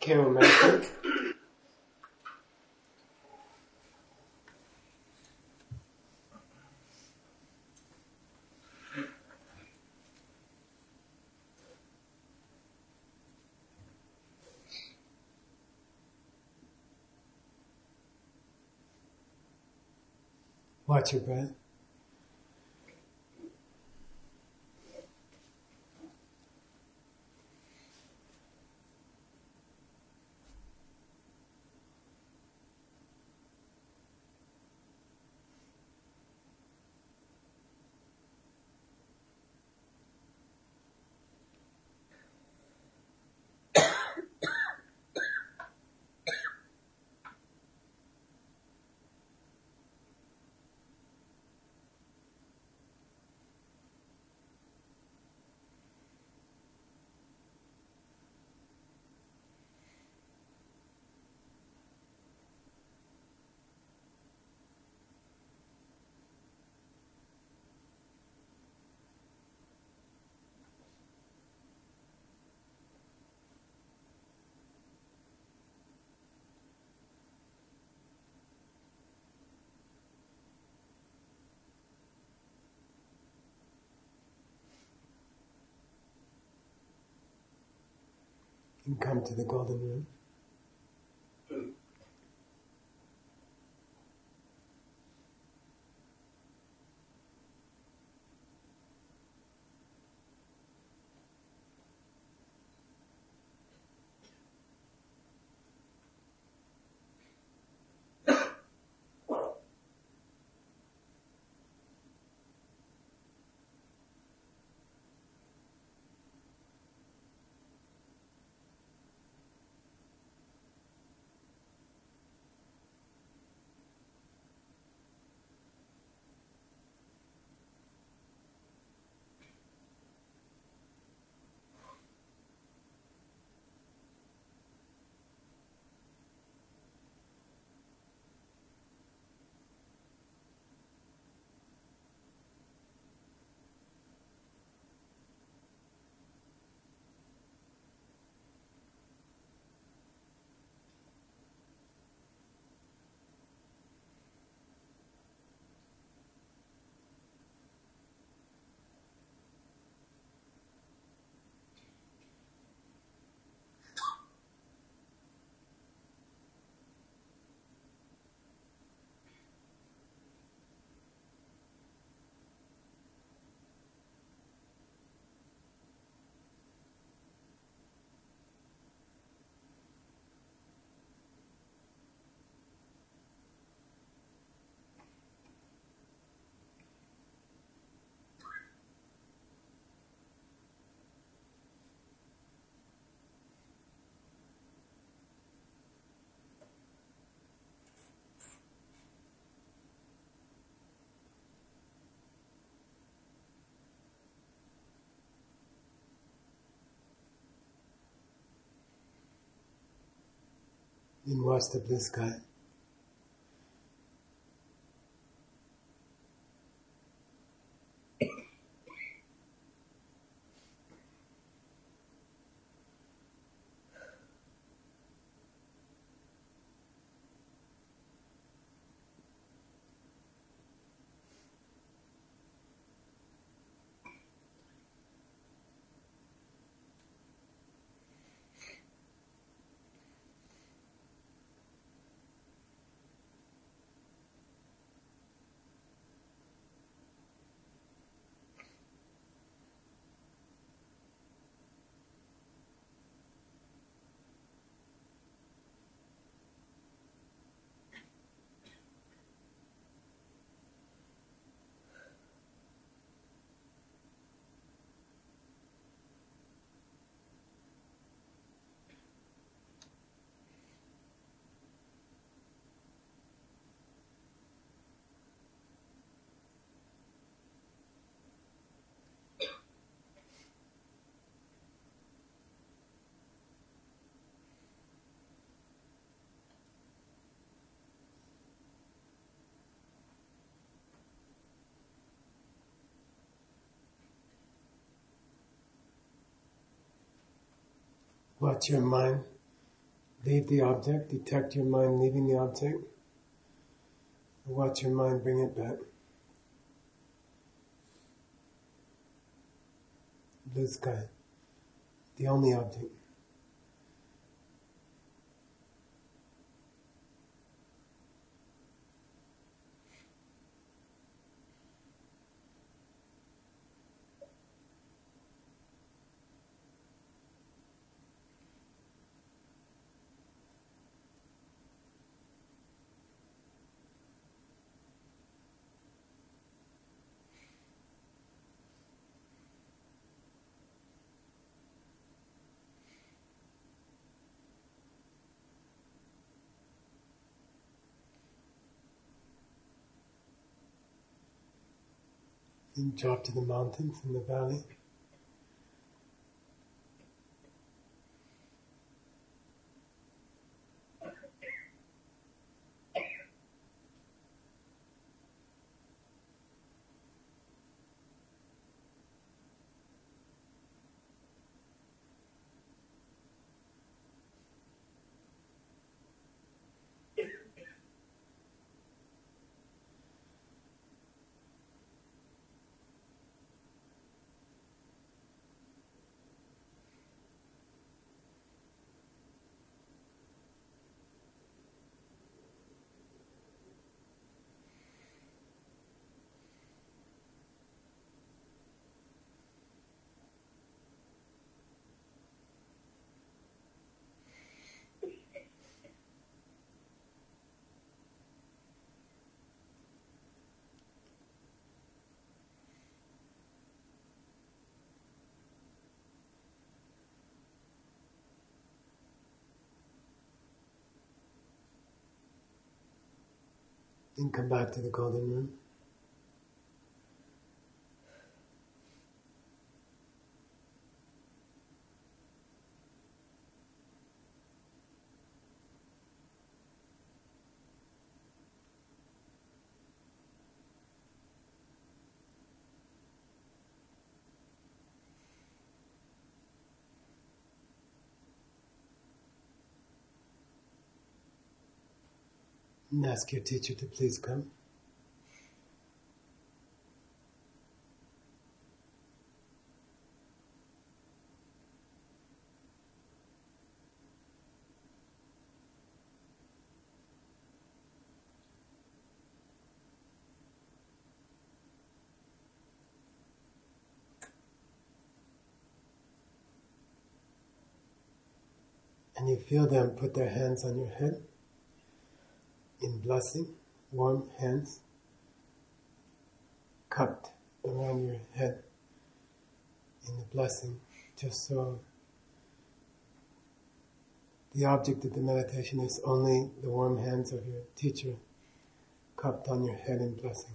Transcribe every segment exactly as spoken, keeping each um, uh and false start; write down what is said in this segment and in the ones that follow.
Carol Master. Watch your breath. And come to the golden room. And watch the blue sky. Watch your mind leave the object, detect your mind leaving the object, and watch your mind bring it back. Blue sky, the only object. Then drop to the mountains in the valley. Then come back to the golden room. And ask your teacher to please come. And you feel them put their hands on your head in blessing, warm hands cupped around your head in the blessing, just so the object of the meditation is only the warm hands of your teacher cupped on your head in blessing.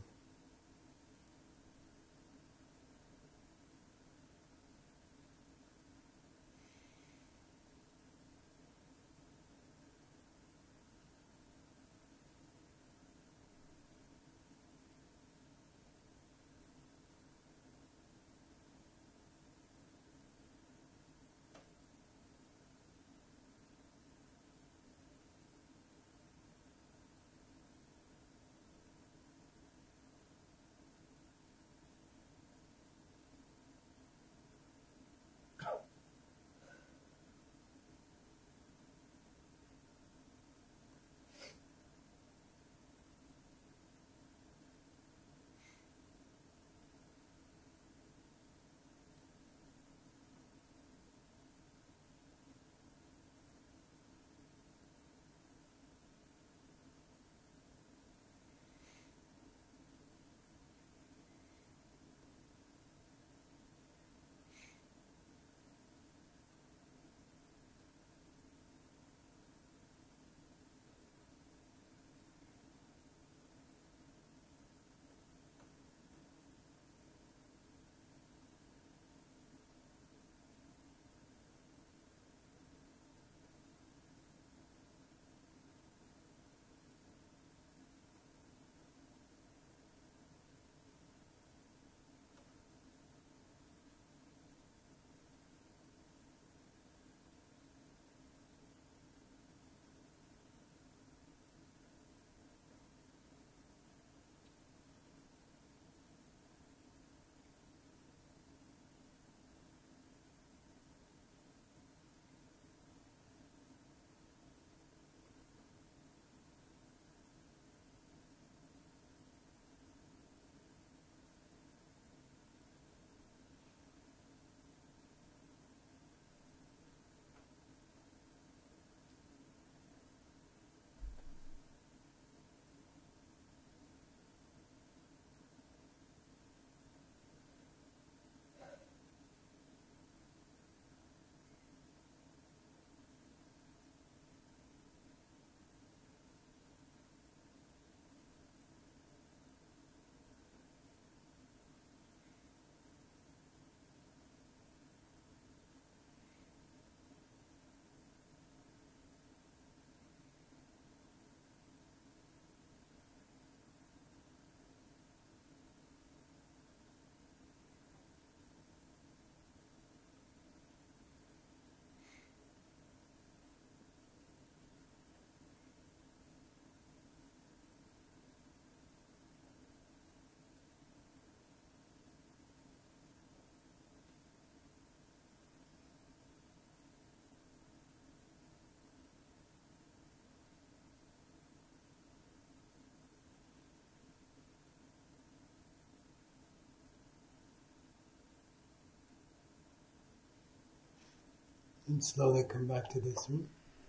And slowly come back to this room.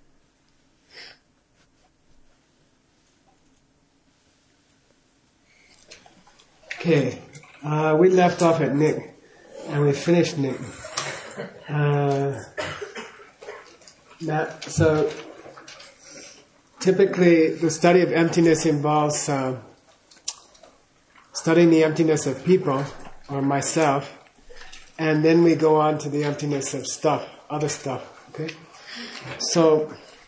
Okay, uh, we left off at Nick, and we finished Nick. Uh, now, so, typically, the study of emptiness involves uh, studying the emptiness of people, or myself, and then we go on to the emptiness of stuff, other stuff, okay? So,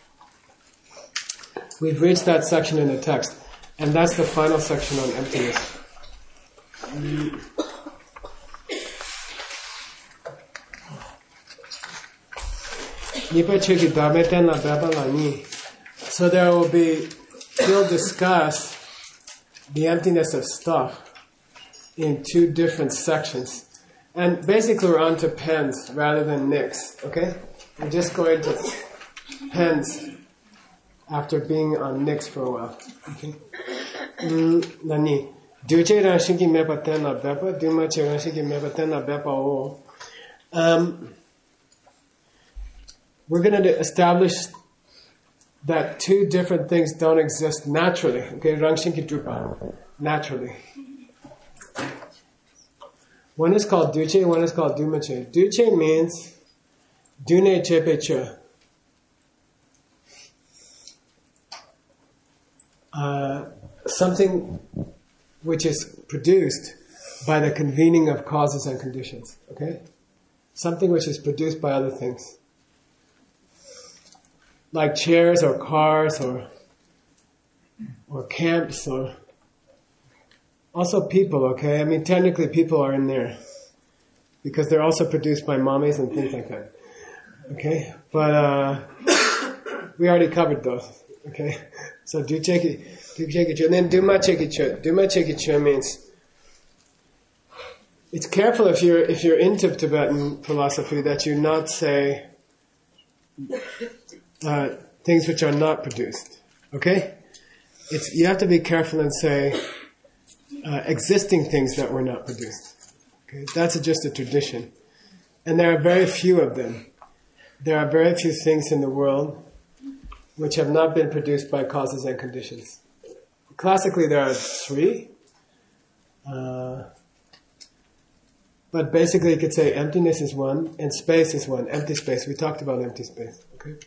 we've reached that section in the text, and that's the final section on emptiness. So there will be, we'll discuss the emptiness of stuff in two different sections. And basically we're on to pens rather than nicks, okay? We're just going to pens after being on nicks for a while, okay? Nani? Duche Ranshiki Mepatena Bepa, Dumache Ranshiki Mepatena Bepa O. Um, we're going to establish that two different things don't exist naturally. Okay, Rangshinki Drupa, naturally. One is called Duche, one is called Dumache. Duche means Dune Chepeche. Uh, something which is produced by the convening of causes and conditions. Okay? Something which is produced by other things. Like chairs or cars or or camps or also people, okay? I mean, technically people are in there because they're also produced by mommies and things like that. Okay? But uh, we already covered those. Okay? So do check it. Do check it. And then Duma Chekicho. Duma Chekicho means it's careful if you're if you're into Tibetan philosophy that you not say uh, things which are not produced. Okay? It's you have to be careful and say uh, existing things that were not produced. Okay? That's a, just a tradition. And there are very few of them. There are very few things in the world which have not been produced by causes and conditions. Classically, there are three. Uh, but basically, you could say emptiness is one, and space is one. Empty space. We talked about empty space. Okay.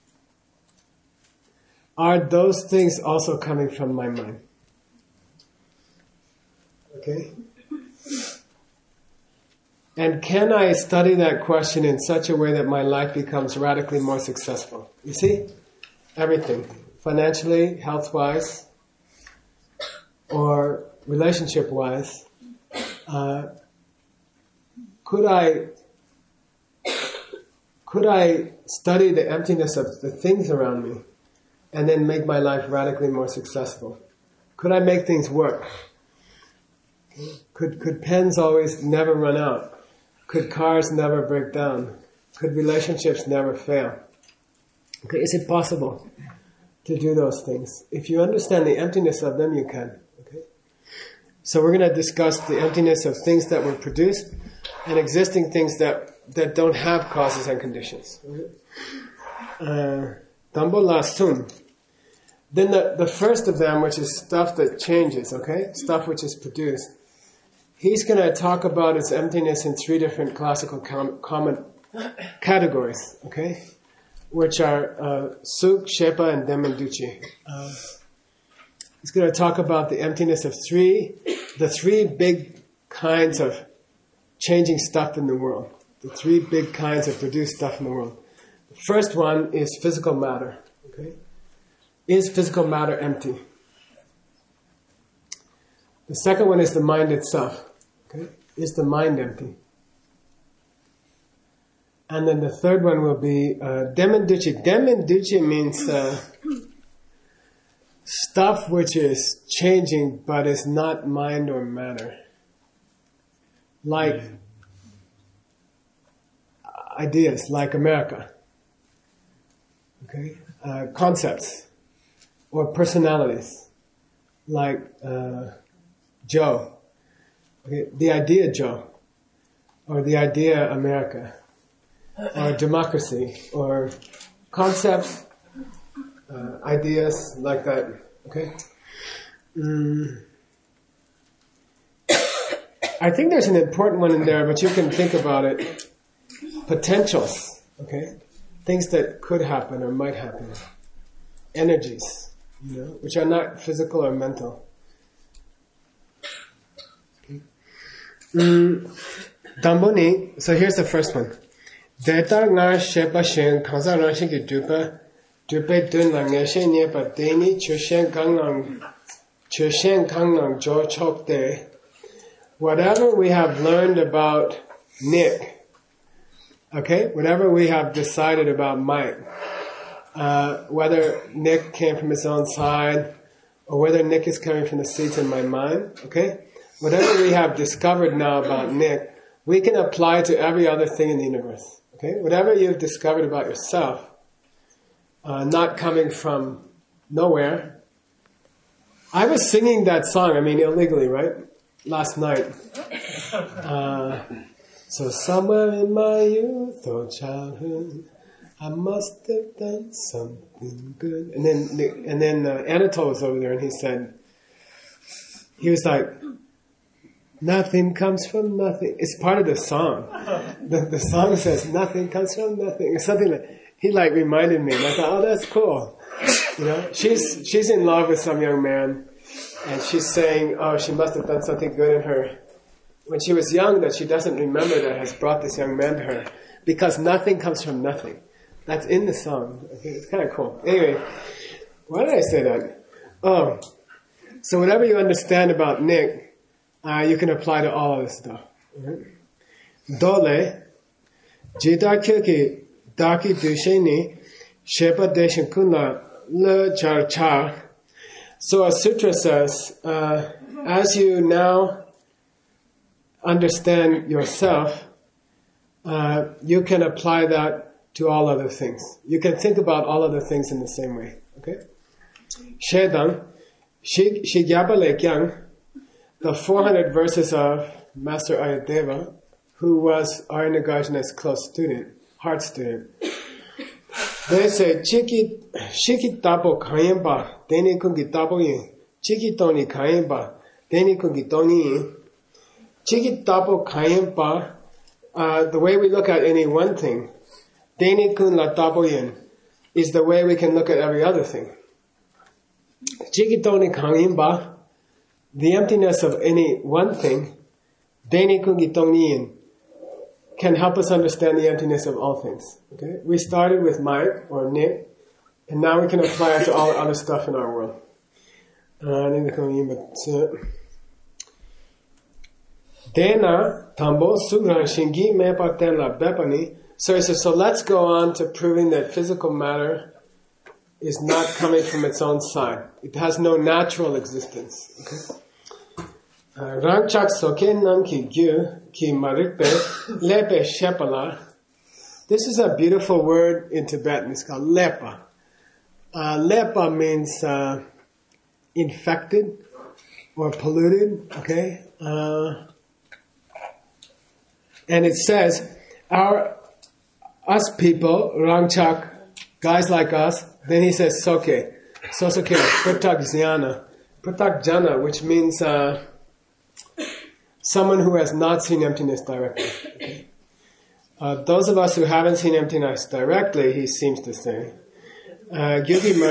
Are those things also coming from my mind? Okay. And can I study that question in such a way that my life becomes radically more successful? You see? Everything. Financially, health-wise, or relationship-wise. Uh, could I could I study the emptiness of the things around me and then make my life radically more successful? Could I make things work? Could could pens always never run out? Could cars never break down? Could relationships never fail? Okay, is it possible to do those things? If you understand the emptiness of them, you can. Okay. So we're going to discuss the emptiness of things that were produced and existing things that, that don't have causes and conditions. Tambo la sun. Then the, the first of them, which is stuff that changes, okay? Stuff which is produced. He's going to talk about its emptiness in three different classical com- common categories, okay? Which are uh, Suk, Shepa, and Demenduchi. Uh, he's going to talk about the emptiness of three, the three big kinds of changing stuff in the world. The three big kinds of produced stuff in the world. The first one is physical matter. Okay, is physical matter empty? The second one is the mind itself. Okay, is the mind empty? And then the third one will be uh, Demenduchi. Demenduchi means uh, stuff which is changing but is not mind or matter. Like ideas, like America. Okay? Uh, concepts. Or personalities. Like uh, Joe. Okay? The idea Joe. Or the idea America. or democracy, or concepts, uh, ideas like that. Okay? Mm. I think there's an important one in there, but you can think about it. Potentials, okay? Things that could happen or might happen. Energies, you know, which are not physical or mental. Mm. Damboni, so here's the first one. Deta nga shepa shen kansa ranshin ki dupa dupe dun la nga shen nye pa deni chushen kangnang chushen kangnang jo chok de. Whatever we have learned about Nick, okay, whatever we have decided about Mike, uh, whether Nick came from his own side or whether Nick is coming from the seeds in my mind, okay, whatever we have discovered now about Nick, we can apply to every other thing in the universe, okay, whatever you've discovered about yourself, uh, not coming from nowhere. I was singing that song, I mean illegally, right? Last night. Uh, so somewhere in my youth or childhood, I must have done something good. And then, and then uh, Anatole was over there, and he said, he was like, nothing comes from nothing. It's part of the song. The, the song says, nothing comes from nothing. It's something that he like reminded me. And I thought, oh, that's cool. You know, she's she's in love with some young man. And she's saying, oh, she must have done something good in her when she was young that she doesn't remember that has brought this young man to her. Because nothing comes from nothing. That's in the song. Okay, it's kind of cool. Anyway, why did I say that? Oh, so whatever you understand about Nick, uh, you can apply to all of this stuff. Right? Dole, jita kyuki daki dusheni, shepa deshin kunla le char char. So a sutra says, uh, as you now understand yourself, uh, you can apply that to all other things. You can think about all other things in the same way. Okay? Shedang, Shigyapa Lekyang, the four hundred verses of Master Ayadeva, who was Arya Nagarjuna's close student, heart student. They say, Chiki, Shiki tapo kayemba, deni kungi tapo yin. Chiki toni kayemba, deni kungi toni yin. Chiki tapo kayemba, uh, the way we look at any one thing, deni kun la tapo yin, is the way we can look at every other thing. Chiki toni kayemba, the emptiness of any one thing, deni kungi toni yin, can help us understand the emptiness of all things. Okay? We started with Mike or Nick, and now we can apply it to all other stuff in our world. Dena tambo sugran shingi me paten la bepani. So he says, so let's go on to proving that physical matter is not coming from its own side. It has no natural existence. Okay? Rangchak soken nam ki gyu ki marikpe lepe shepala. This is a beautiful word in Tibetan. It's called lepa. Uh, lepa means uh, infected or polluted. Okay, uh, and it says our us people Rangchak guys like us. Then he says soke, sosoke, pratak jnana, pratak jana, which means. Uh, Someone who has not seen emptiness directly. Okay? Uh, those of us who haven't seen emptiness directly, he seems to say, uh,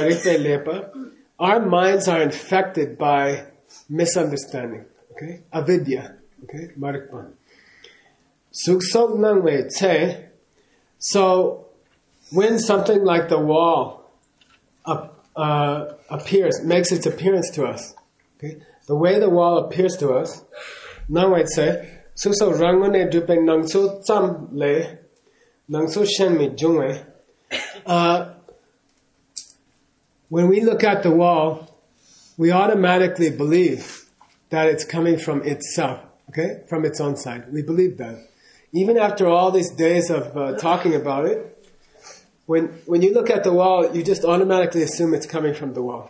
our minds are infected by misunderstanding. Okay, avidya. Okay, marikpa. So when something like the wall up, uh, appears, makes its appearance to us, okay, the way the wall appears to us. Now I'd say, so so rangone dupe nangso tsam le, nangso shen mi jungwe. When we look at the wall, we automatically believe that it's coming from itself, okay, from its own side. We believe that, even after all these days of uh, talking about it. When when you look at the wall, you just automatically assume it's coming from the wall.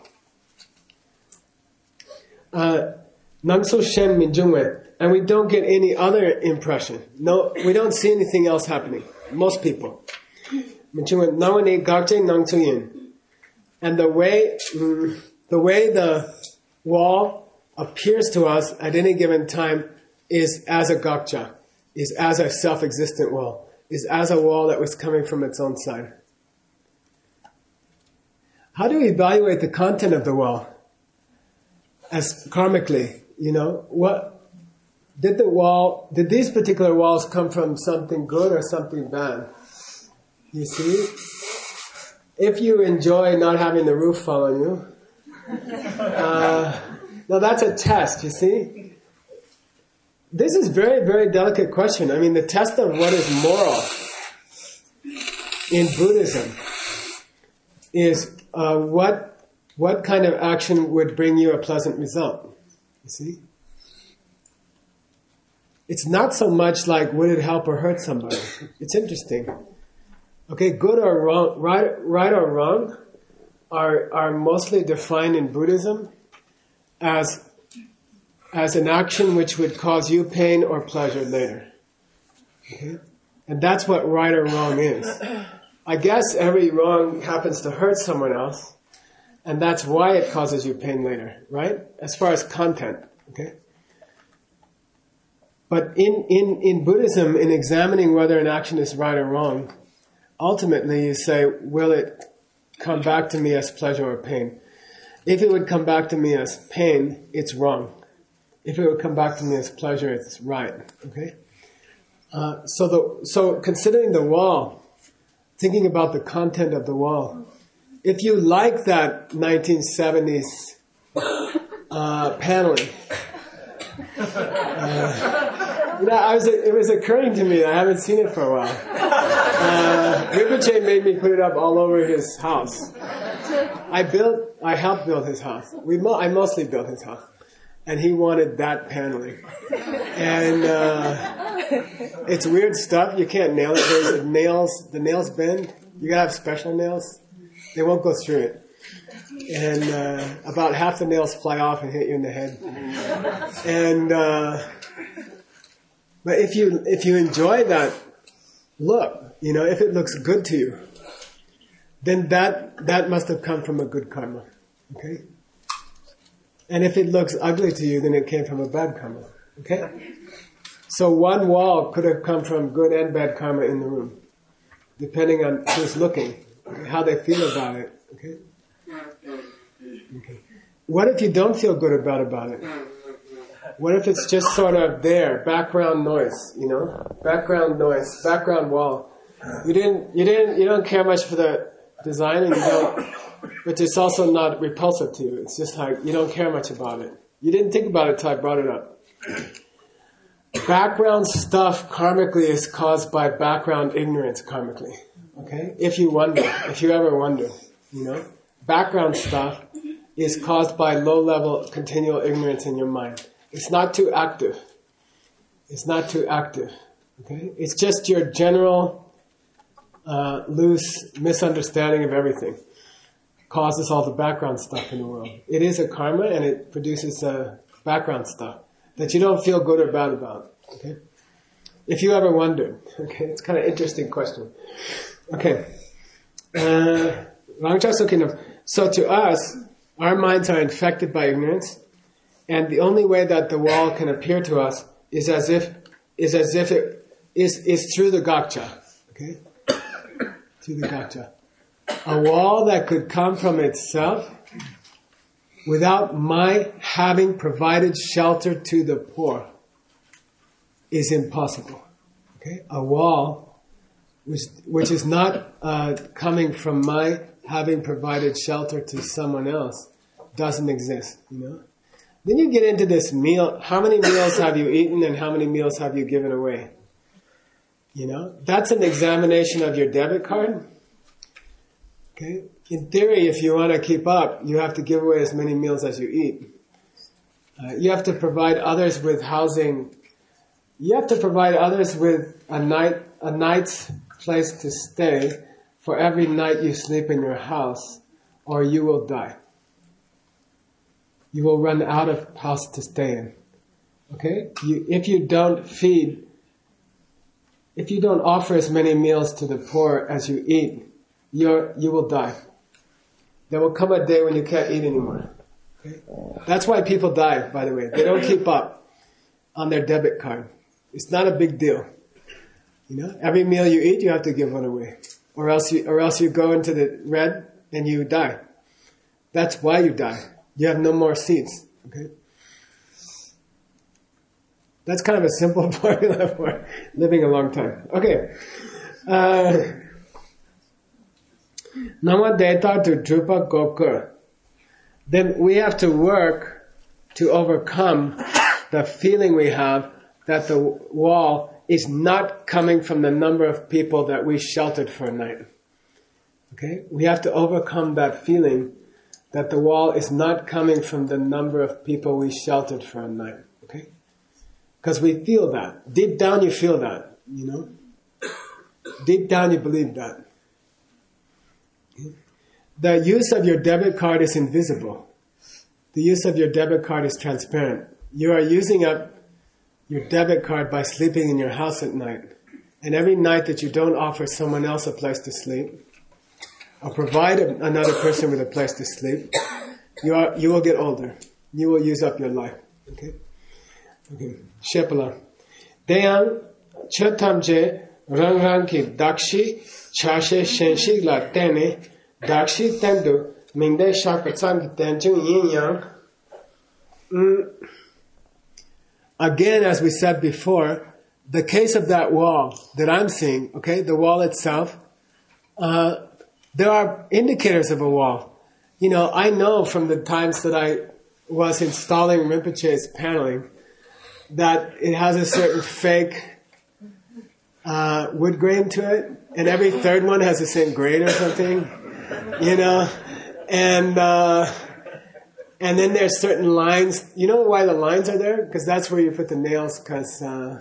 Nangso shen min jungwe. And we don't get any other impression. No, we don't see anything else happening. most people. And the way, mm, the way the wall appears to us at any given time is as a gakcha, is as a self-existent wall, is as a wall that was coming from its own side. How do we evaluate the content of the wall? As karmically, you know, what did the wall, did these particular walls come from something good or something bad? You see? If you enjoy not having the roof fall on you, uh, now that's a test, you see? This is very, very delicate question. I mean, the test of what is moral in Buddhism is uh, what what kind of action would bring you a pleasant result. You see? It's not so much like would it help or hurt somebody. It's interesting. Okay, good or wrong, right, right or wrong, are are mostly defined in Buddhism as as an action which would cause you pain or pleasure later. Okay? And that's what right or wrong is. I guess every wrong happens to hurt someone else, and that's why it causes you pain later, right? As far as content, okay? But in, in, in Buddhism, in examining whether an action is right or wrong, ultimately you say, will it come back to me as pleasure or pain? If it would come back to me as pain, it's wrong. If it would come back to me as pleasure, it's right. Okay. Uh, so the so considering the wall, thinking about the content of the wall, if you like that nineteen seventies uh, paneling, uh, you know, I was it was occurring to me. I haven't seen it for a while. Uh, Rinpoche made me put it up all over his house. I built, I helped build his house. We mo- I mostly built his house. And he wanted that paneling. And uh, it's weird stuff. You can't nail it. There's nails, the nails bend. You gotta have special nails. They won't go through it. And uh, about half the nails fly off and hit you in the head. And uh, but if you if you enjoy that look, you know, if it looks good to you, then that that must have come from a good karma. Okay? And if it looks ugly to you, then it came from a bad karma. Okay? So one wall could have come from good and bad karma in the room, depending on who's looking, how they feel about it. Okay? Okay. What if you don't feel good or bad about it? What if it's just sort of there, background noise, you know? Background noise, background wall. You didn't, you didn't, you don't care much for the design, and you don't, but it's also not repulsive to you. It's just like, you don't care much about it. You didn't think about it till I brought it up. Background stuff karmically is caused by background ignorance karmically. Okay? If you wonder, if you ever wonder, you know? Background stuff is caused by low-level continual ignorance in your mind. It's not too active. It's not too active. Okay? It's just your general uh, loose misunderstanding of everything causes all the background stuff in the world. It is a karma, and it produces uh, background stuff that you don't feel good or bad about. Okay? If you ever wondered. Okay? It's kind of an interesting question. Okay. Uh, so to us, our minds are infected by ignorance, and the only way that the wall can appear to us is as if is as if it is is through the gakcha. Okay? Through the gakcha. A wall that could come from itself without my having provided shelter to the poor is impossible. Okay? A wall which which is not uh, coming from my having provided shelter to someone else doesn't exist, you know? Then you get into this meal, how many meals have you eaten and how many meals have you given away? You know? That's an examination of your debit card. Okay? In theory, if you want to keep up, you have to give away as many meals as you eat. Uh, you have to provide others with housing. You have to provide others with a night, a night's place to stay for every night you sleep in your house, or you will die. You will run out of house to stay in. Okay? You, if you don't feed, if you don't offer as many meals to the poor as you eat, you're, you will die. There will come a day when you can't eat anymore. Okay? That's why people die, by the way. They don't keep up on their debit card. It's not a big deal. You know, every meal you eat, you have to give one away. Or else you, or else you go into the red and you die. That's why you die. You have no more seeds. Okay? That's kind of a simple formula for living a long time. Okay. Uh, Namadeta to Drupa Gokur. Then we have to work to overcome the feeling we have that the wall is not coming from the number of people that we sheltered for a night. Okay? We have to overcome that feeling that the wall is not coming from the number of people we sheltered for a night. Okay? Because we feel that. Deep down you feel that, you know? Deep down you believe that. Okay? The use of your debit card is invisible. The use of your debit card is transparent. You are using up your debit card by sleeping in your house at night. And every night that you don't offer someone else a place to sleep, or provide a, another person with a place to sleep, you are you will get older. You will use up your life. Okay? Okay. Shepala. Deyang chatamje rang rang ki dakshi chashe shenshi la tene dakshi tendu mingde shakatsam ki tenchung yin yang. Mm. Again, as we said before, the case of that wall that I'm seeing, okay, the wall itself, uh, there are indicators of a wall. You know, I know from the times that I was installing Rinpoche's paneling that it has a certain fake uh, wood grain to it, and every third one has the same grain or something, you know, and uh, and then there's certain lines. You know why the lines are there? Because that's where you put the nails, because uh,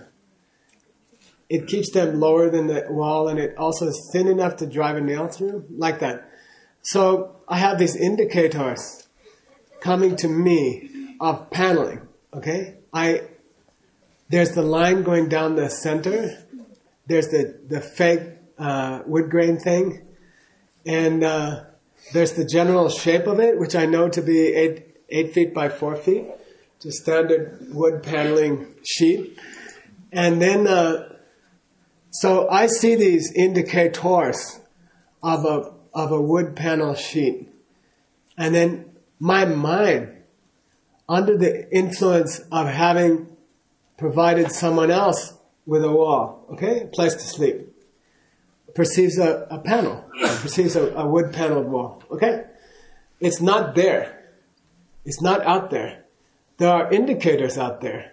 it keeps them lower than the wall, and it also is thin enough to drive a nail through, like that. So I have these indicators coming to me of paneling, okay? I There's the line going down the center. There's the, the fake uh, wood grain thing. And uh, there's the general shape of it, which I know to be eight, eight feet by four feet. It's a standard wood paneling sheet. And then, uh, so I see these indicators of a, of a wood panel sheet. And then my mind, under the influence of having provided someone else with a wall, okay, a place to sleep, perceives a, a panel, perceives a, a wood paneled wall, okay? It's not there. It's not out there. There are indicators out there.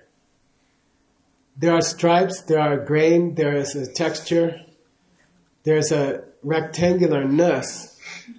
There are stripes, there are grain, there is a texture, there's a rectangularness,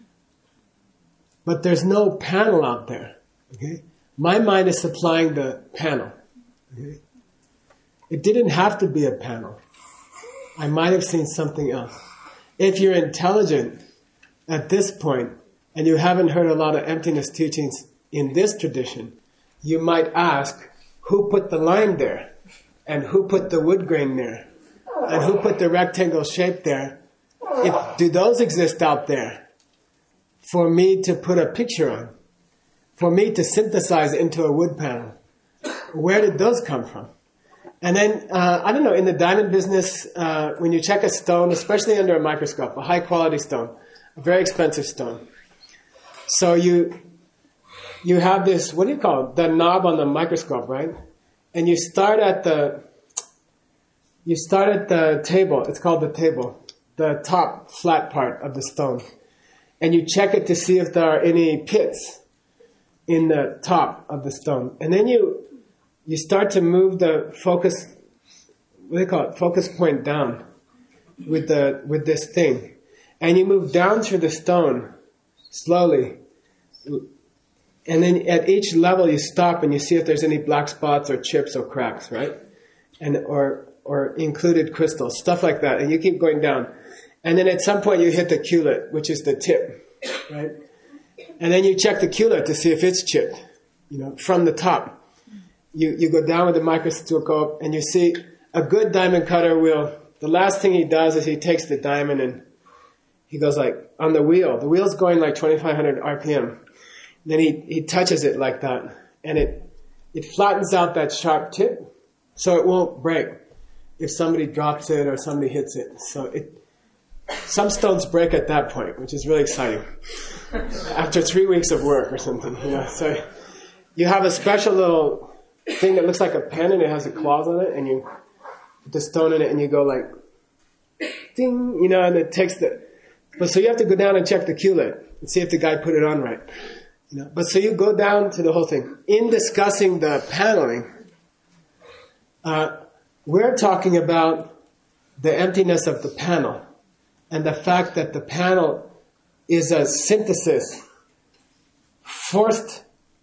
but there's no panel out there, okay? My mind is supplying the panel, okay? It didn't have to be a panel. I might have seen something else. If you're intelligent at this point, and you haven't heard a lot of emptiness teachings in this tradition, you might ask, who put the line there? And who put the wood grain there? And who put the rectangle shape there? If, do those exist out there for me to put a picture on? For me to synthesize into a wood panel? Where did those come from? And then, uh, I don't know, in the diamond business, uh, when you check a stone, especially under a microscope, a high quality stone, a very expensive stone. So you, you have this, what do you call it? The knob on the microscope, right? And you start at the, you start at the table, it's called the table, the top flat part of the stone. And you check it to see if there are any pits in the top of the stone. And then you, you start to move the focus, what do they call it, focus point down with the, with this thing. And you move down through the stone slowly. And then at each level you stop and you see if there's any black spots or chips or cracks, right? And, or, or included crystals, stuff like that. And you keep going down. And then at some point you hit the culate, which is the tip, right? And then you check the culate to see if it's chipped, you know, from the top. You, you go down with the microscope and you see a good diamond cutter will the last thing he does is he takes the diamond and he goes like, on the wheel. The wheel's going like twenty-five hundred R P M. Then he, he touches it like that. And it, it flattens out that sharp tip so it won't break if somebody drops it or somebody hits it. So it, some stones break at that point, which is really exciting. After three weeks of work or something. You know, so you have a special little thing that looks like a pen and it has a claws on it, and you put the stone in it and you go like, ding, you know, and it takes the, but so you have to go down and check the Q-lid and see if the guy put it on right. You know, but so you go down to the whole thing. In discussing the paneling, uh, we're talking about the emptiness of the panel and the fact that the panel is a synthesis, forced,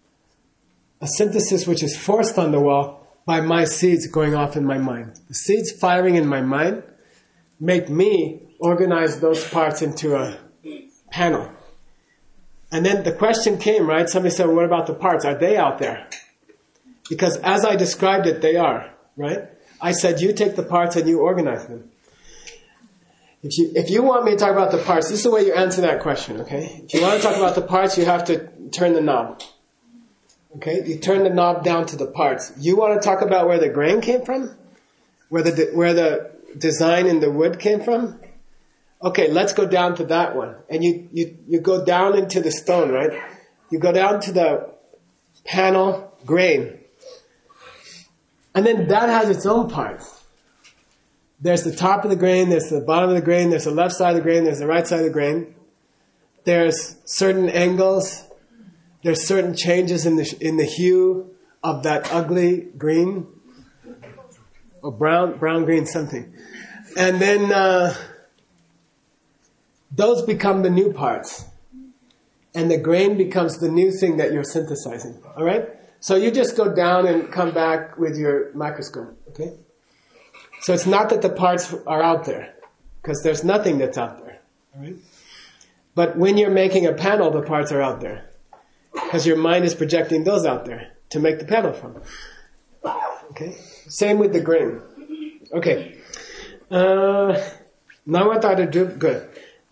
a synthesis which is forced on the wall by my seeds going off in my mind. The seeds firing in my mind make me organize those parts into a panel. And then the question came, right? Somebody said, well, what about the parts? Are they out there? Because as I described it, they are, right? I said, you take the parts and you organize them. If you, if you want me to talk about the parts, this is the way you answer that question, okay? If you want to talk about the parts, you have to turn the knob. Okay? You turn the knob down to the parts. You want to talk about where the grain came from? Where the, where the design in the wood came from? Okay, let's go down to that one. And you, you, you go down into the stone, right? You go down to the panel grain. And then that has its own parts. There's the top of the grain, there's the bottom of the grain, there's the left side of the grain, there's the right side of the grain. There's certain angles. There's certain changes in the in the hue of that ugly green. Or brown, brown, green, something. And then uh, those become the new parts. And the grain becomes the new thing that you're synthesizing. All right? So you just go down and come back with your microscope. Okay? So it's not that the parts are out there, because there's nothing that's out there. All right? But when you're making a panel, the parts are out there, because your mind is projecting those out there to make the panel from. Okay? Same with the grain. Okay. Uh, good.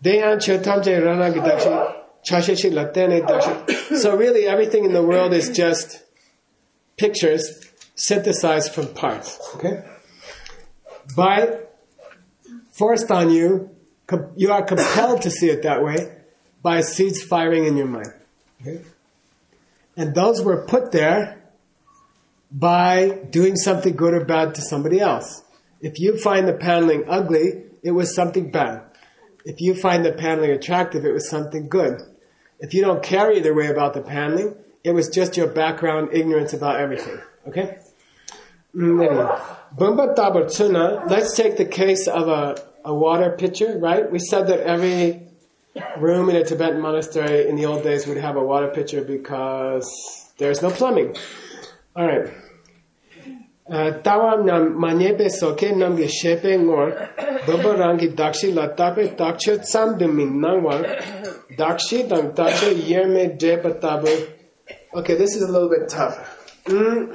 So really everything in the world is just pictures synthesized from parts. Okay? By forced on you, com- you are compelled to see it that way by seeds firing in your mind. Okay? And those were put there by doing something good or bad to somebody else. If you find the paneling ugly, it was something bad. If you find the paneling attractive, it was something good. If you don't care either way about the paneling, it was just your background ignorance about everything. Okay? Let's take the case of a, a water pitcher, right? We said that every room in a Tibetan monastery in the old days would have a water pitcher because there's no plumbing. All right. Tawam nam manyepe soke nam ge shepe ngor dobo rangi dakshi latape dakcho tsam de min nangwang dakshi dang dacho yerme de patabu. Okay, this is a little bit tough. Mm.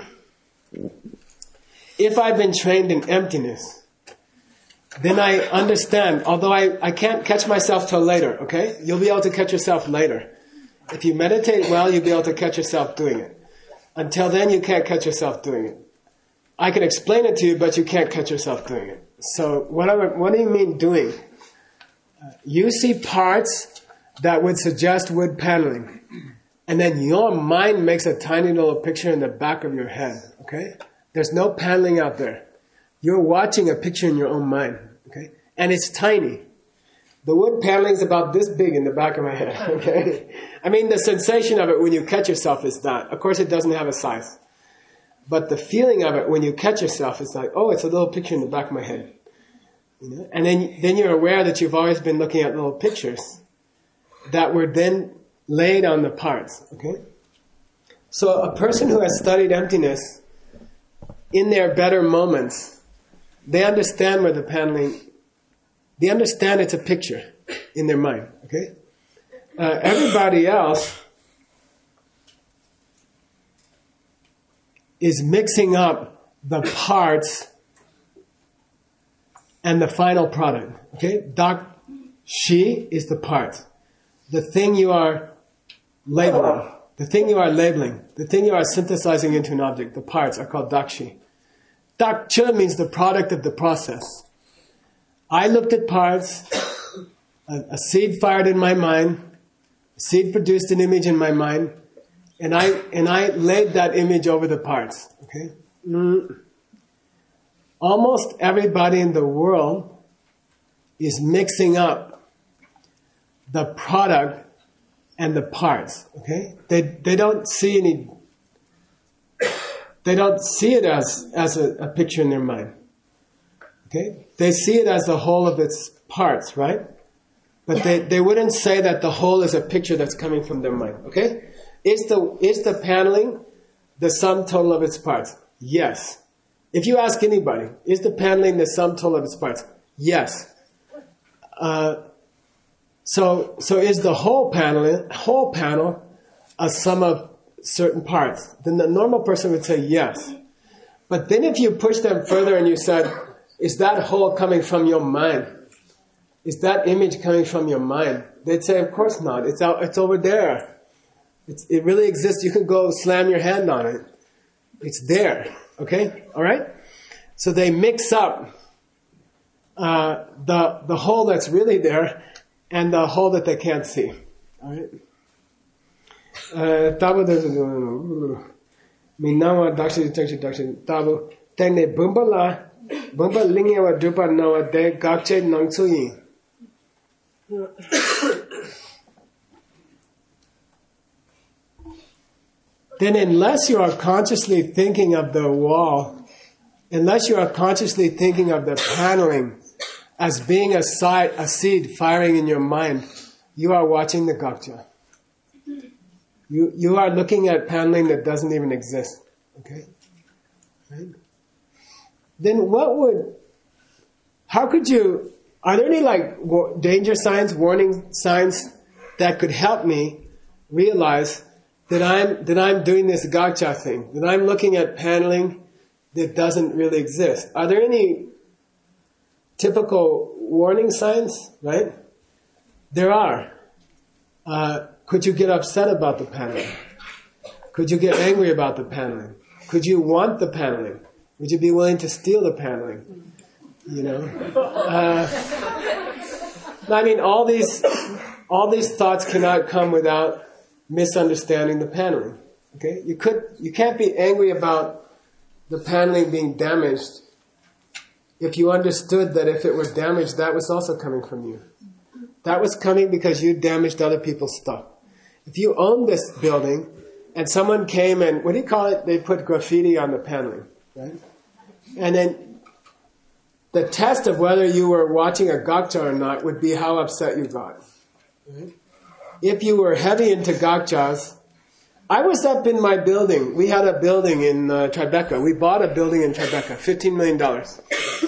If I've been trained in emptiness, then I understand, although I, I can't catch myself till later, okay? You'll be able to catch yourself later. If you meditate well, you'll be able to catch yourself doing it. Until then, you can't catch yourself doing it. I can explain it to you, but you can't catch yourself doing it. So what, I, what do you mean doing? Uh, you see parts that would suggest wood paneling. And then your mind makes a tiny little picture in the back of your head, okay? There's no paneling out there. You're watching a picture in your own mind, okay? And it's tiny. The wood paneling is about this big in the back of my head, okay? I mean, the sensation of it when you catch yourself is that. Of course, it doesn't have a size. But the feeling of it when you catch yourself is like, oh, it's a little picture in the back of my head. You know? And then, then you're aware that you've always been looking at little pictures that were then laid on the parts, okay? So a person who has studied emptiness, in their better moments, they understand where the paneling, they understand it's a picture in their mind, okay? Uh, everybody else is mixing up the parts and the final product. Okay? Dakshi is the part. The thing you are labeling. The thing you are labeling. The thing you are synthesizing into an object. The parts are called dakshi. Dakcha means the product of the process. I looked at parts. A, a seed fired in my mind. A seed produced an image in my mind. And I and I laid that image over the parts. Okay? Mm. Almost everybody in the world is mixing up the product and the parts. Okay? They they don't see any. They don't see it as as a, a picture in their mind. Okay? They see it as the whole of its parts, right? But they, they wouldn't say that the whole is a picture that's coming from their mind. Okay? Is the is the paneling the sum total of its parts? Yes. If you ask anybody, is the paneling the sum total of its parts? Yes. Uh, so so is the whole panel whole panel a sum of certain parts? Then the normal person would say yes. But then if you push them further and you said, is that whole coming from your mind? Is that image coming from your mind? They'd say, of course not. It's out. It's over there. It's, it really exists. You can go slam your hand on it. It's there. Okay? All right? So they mix up uh, the the whole that's really there and the whole that they can't see. All right? Tabu Minawa Dakshi Dakshi Dakshi Tabu Tene Bumbala Bumba Lingyawa Dupa Nawa De Gakche Nangsuyi. Then unless you are consciously thinking of the wall, unless you are consciously thinking of the paneling as being a, side, a seed firing in your mind, you are watching the gakcha. You you are looking at paneling that doesn't even exist. Okay? Right? Then what would, how could you, are there any like danger signs, warning signs that could help me realize that I'm that I'm doing this gakcha thing, that I'm looking at paneling that doesn't really exist? Are there any typical warning signs, right? There are. Uh, could you get upset about the paneling? Could you get angry about the paneling? Could you want the paneling? Would you be willing to steal the paneling? You know? Uh, I mean, all these all these thoughts cannot come without misunderstanding the paneling. Okay? You could you can't be angry about the paneling being damaged if you understood that if it were damaged, that was also coming from you. That was coming because you damaged other people's stuff. If you owned this building and someone came and, what do you call it? They put graffiti on the paneling, right? And then the test of whether you were watching a gakcha or not would be how upset you got. Right? If you were heavy into gakchas, I was up in my building. We had a building in uh, Tribeca. We bought a building in Tribeca, fifteen million dollars.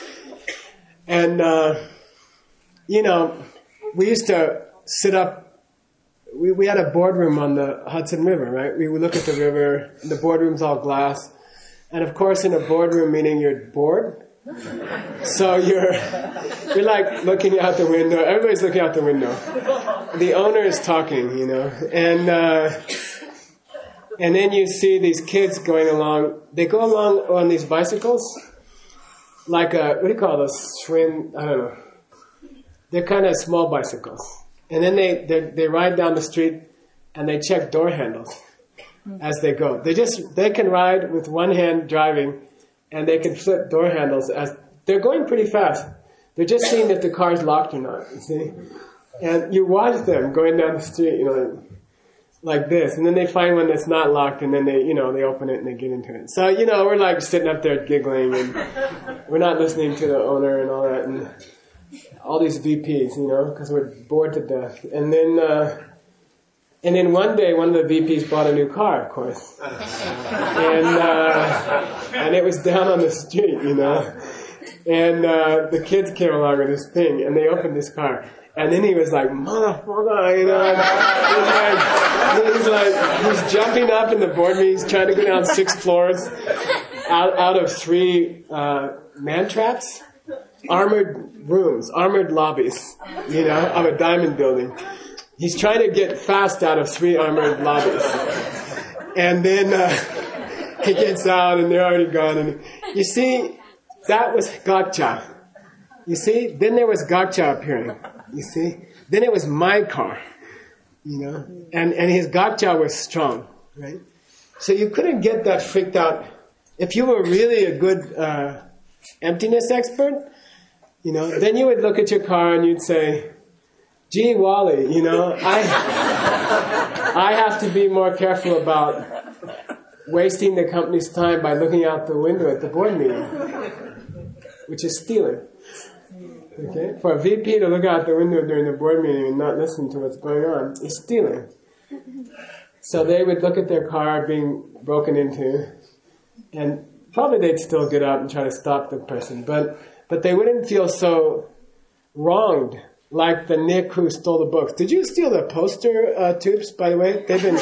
And, uh, you know, we used to sit up, we, we had a boardroom on the Hudson River, right? We would look at the river, and the boardroom's all glass. And of course in a boardroom, meaning you're bored. So you're, you're like looking out the window. Everybody's looking out the window. The owner is talking, you know. And, uh, and then you see these kids going along. They go along on these bicycles. Like a, what do you call those? Swing, I don't know. They're kind of small bicycles. And then they, they, they ride down the street and they check door handles as they go. They just, they can ride with one hand driving and they can flip door handles as, they're going pretty fast. They're just seeing if the car's locked or not, you see? And you watch them going down the street, you know, like this. And then they find one that's not locked and then they, you know, they open it and they get into it. So, you know, we're like sitting up there giggling and we're not listening to the owner and all that. And all these V Ps, you know, because we're bored to death. And then, uh, and then one day, one of the V Ps bought a new car, of course, and uh, and it was down on the street, you know, and uh, the kids came along with this thing, and they opened this car, and then he was like, motherfucker, you know, and he's like, he's like, he's jumping up in the board meeting, he's trying to go down six floors, out out of three uh, man traps. armored rooms, armored lobbies, you know, of a diamond building. He's trying to get fast out of three armored lobbies. And then uh, he gets out and they're already gone. And you see, that was gotcha. You see? Then there was gotcha appearing. You see? Then it was my car. You know? And, and his gotcha was strong. Right? So you couldn't get that freaked out. If you were really a good uh, emptiness expert, you know, then you would look at your car and you'd say, gee, Wally, you know, I I have to be more careful about wasting the company's time by looking out the window at the board meeting, which is stealing. Okay? For a V P to look out the window during the board meeting and not listen to what's going on is stealing. So they would look at their car being broken into, and probably they'd still get out and try to stop the person, but but they wouldn't feel so wronged. Like the Nick who stole the books. Did you steal the poster uh, tubes, by the way? They've been... No,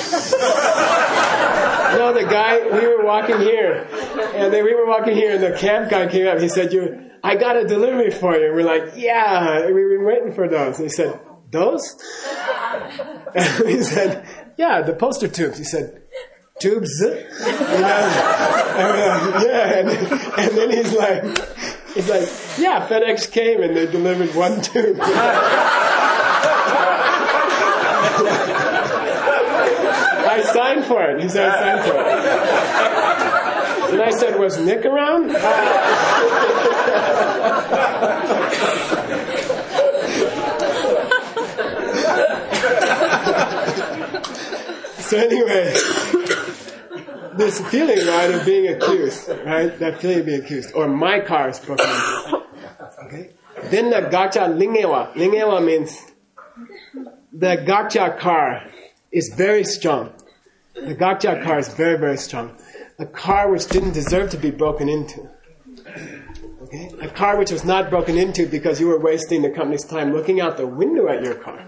the guy, we were walking here, and then we were walking here, and the camp guy came up. He said, "You, I got a delivery for you." We're like, "Yeah, we've been waiting for those." And he said, "Those?" And we said, "Yeah, the poster tubes." He said, "Tubes?" You know? And we're like, yeah, and, and then he's like... He's like, yeah, FedEx came and they delivered one tube. I signed for it. He said, I signed for it. And I said, was Nick around? So anyway... This feeling, right, of being accused, right? That feeling of being accused. Or my car is broken into. Okay? Then the gotcha lingewa. Lingewa means the gotcha car is very strong. The gotcha car is very, very strong. A car which didn't deserve to be broken into. Okay? A car which was not broken into because you were wasting the company's time looking out the window at your car.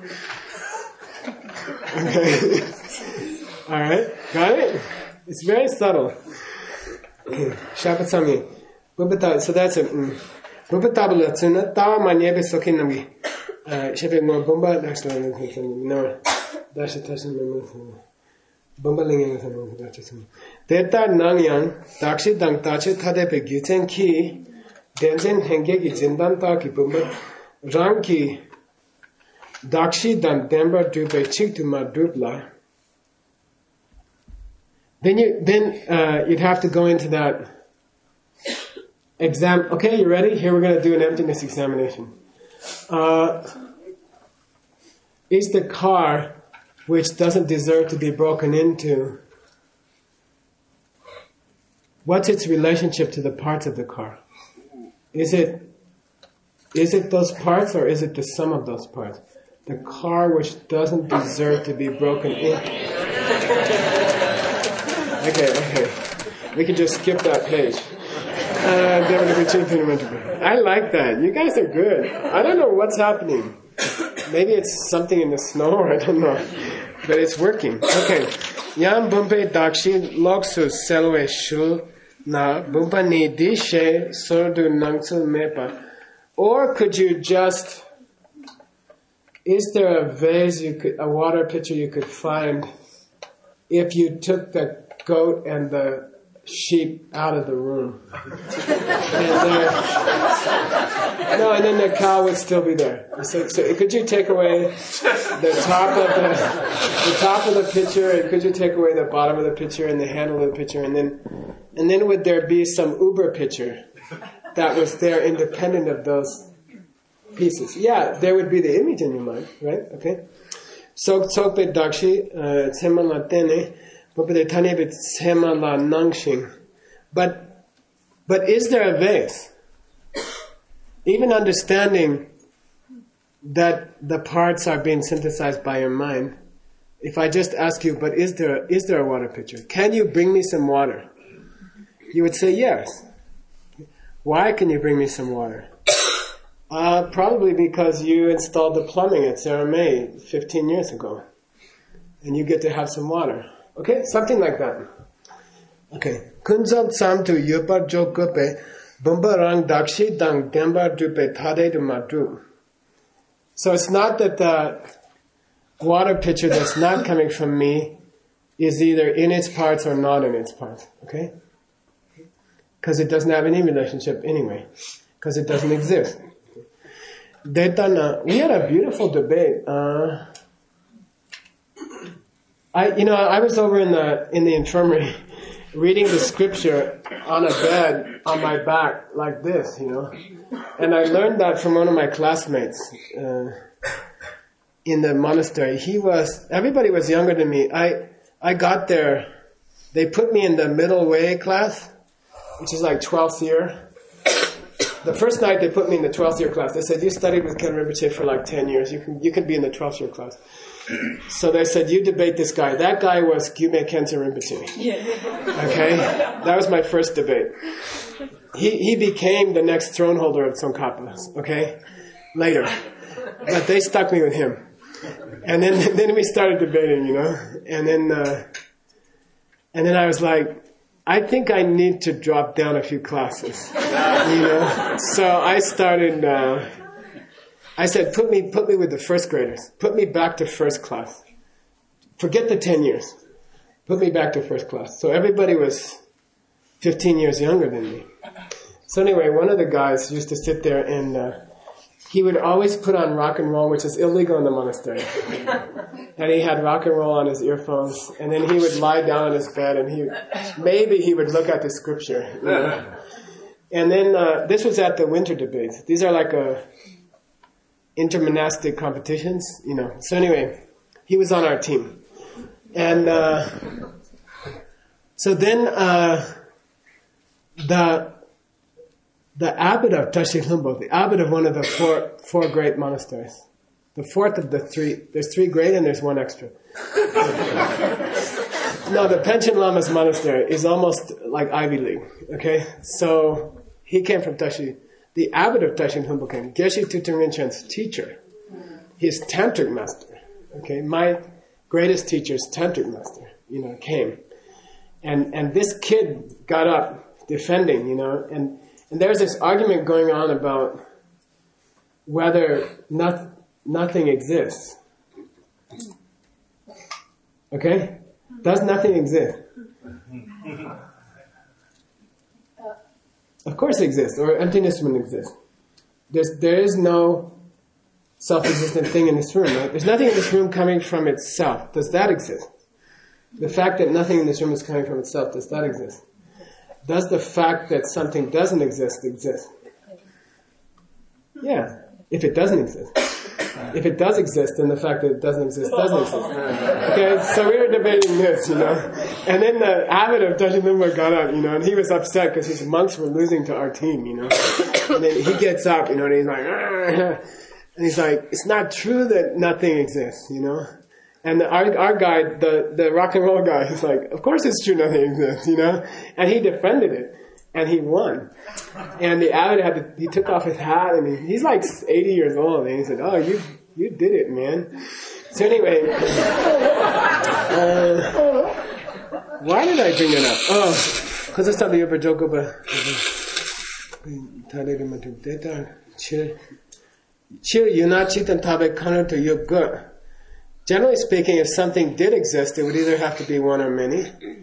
Okay? Alright? Got it? It's very subtle. Shapatsami. So that's it. Bubatabla tsuna tawa manyebe sokinami. Shepe mo bomba daksla no. Dasha tashin memo. Bomba linging dasha. Deta nangyang dakshi dang tache tadepe gyuten ki denzen henge ki jindan ta ki bomba rang ki dakshi dan demba dupe chik to ma dupla. Then you then uh, you'd have to go into that exam. Okay, you ready? Here we're going to do an emptiness examination. Uh, is the car, which doesn't deserve to be broken into, what's its relationship to the parts of the car? Is it is it those parts, or is it the sum of those parts? The car which doesn't deserve to be broken into. Okay, okay. We can just skip that page. Uh, I like that. You guys are good. I don't know what's happening. Maybe it's something in the snow, I don't know. But it's working. Okay. Yam bumpe dakshi loksu selwe shul na bumpa ni di she sordu nangsu mepa. Or could you just... Is there a vase, you could, a water pitcher you could find if you took the goat and the sheep out of the room? And there, no, and then the cow would still be there. So, so could you take away the top of the the top of the pitcher, and could you take away the bottom of the pitcher and the handle of the pitcher, and then and then would there be some uber pitcher that was there independent of those pieces? Yeah, there would be the image in your mind, right? Okay. So tsokpe dakshi tsema la tene, bopede tanebe tsema la nangshing. But but is there a vase? Even understanding that the parts are being synthesized by your mind, if I just ask you, but is there is there a water pitcher? Can you bring me some water? You would say yes. Why can you bring me some water? Uh, probably because you installed the plumbing at Sarah May fifteen years ago. And you get to have some water. Okay? Something like that. Okay. Kunzal Samtu Yupar Jokupe Bumbarang dakshi dang demba dupe tade de madu. So it's not that the water pitcher that's not coming from me is either in its parts or not in its parts. Okay? Because it doesn't have any relationship anyway. Because it doesn't exist. Detana, we had a beautiful debate. Uh, I, you know, I was over in the in the infirmary reading the scripture on a bed on my back like this, you know, and I learned that from one of my classmates uh, in the monastery. He was everybody was younger than me. I I got there. They put me in the middle way class, which is like twelfth year. The first night they put me in the twelfth year class. They said, you studied with Ken Rinpoche for like ten years. You can you can be in the twelfth year class. So they said, you debate this guy. That guy was Gyume Khyentse Rinpoche. Okay? That was my first debate. He he became the next throne holder of Tsongkhapa. Okay? Later. But they stuck me with him. And then then we started debating, you know. And then uh, and then I was like, I think I need to drop down a few classes, you know. So I started. Uh, I said, put me, put me with the first graders. Put me back to first class. Forget the ten years. Put me back to first class. So everybody was fifteen years younger than me. So anyway, one of the guys used to sit there and uh, he would always put on rock and roll, which is illegal in the monastery. And he had rock and roll on his earphones, and then he would lie down on his bed, and he maybe he would look at the scripture. You know? And then uh, this was at the winter debates. These are like a intermonastic competitions, you know. So anyway, he was on our team, and uh, so then uh, the. The abbot of Tashi Lumbo, the abbot of one of the four four great monasteries, the fourth of the three, there's three great and there's one extra. No, the Panchen Lama's monastery is almost like Ivy League, okay? So he came from Tashi. The abbot of Tashi Lumbo came, Geshe Tutung Rinpoche's teacher, his tantric master, okay? My greatest teacher's tantric master, you know, came. And and this kid got up defending, you know, and And there's this argument going on about whether not, nothing exists. Okay? Does nothing exist? Of course it exists, or emptiness wouldn't exist. There's, there is no self-existent thing in this room. Right? There's nothing in this room coming from itself. Does that exist? The fact that nothing in this room is coming from itself, does that exist? Does the fact that something doesn't exist exist? Yeah, if it doesn't exist. If it does exist, then the fact that it doesn't exist doesn't exist. Okay, so we were debating this, you know. And then the abbot of Tashi Lumbo got up, you know, and he was upset because his monks were losing to our team, you know. And then he gets up, you know, and he's like, Argh! And he's like, it's not true that nothing exists, you know. And the, our, our guy, the, the rock and roll guy, he's like, of course it's true nothing exists, you know? And he defended it. And he won. And the abbot had to, he took off his hat, and he, he's like eighty years old, and he said, oh, you you did it, man. So anyway, uh, why did I bring it up? Oh, because it's something about Jokoba. Generally speaking, if something did exist, it would either have to be one or many.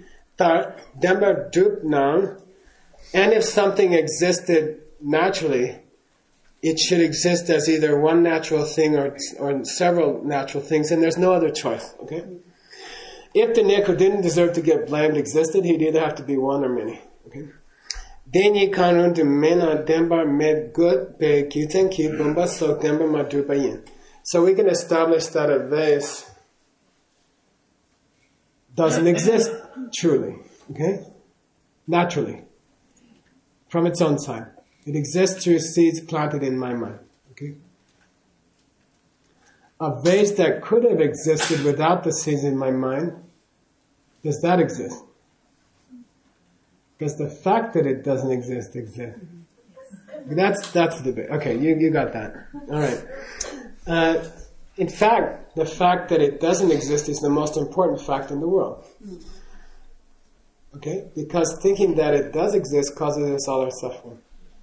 And if something existed naturally, it should exist as either one natural thing or or several natural things, and there's no other choice. Okay? If the Nek who didn't deserve to get blamed existed, he'd either have to be one or many. Okay? Denyi kanun de mena demba med good be kyuten ki bumba so demba madrupayin. So we can establish that a vase doesn't exist truly, okay? Naturally, from its own side. It exists through seeds planted in my mind, okay? A vase that could have existed without the seeds in my mind, does that exist? Because the fact that it doesn't exist exists. That's that's the debate. Okay, you you got that. All right. Uh, in fact, the fact that it doesn't exist is the most important fact in the world. Okay? Because thinking that it does exist causes us all our suffering.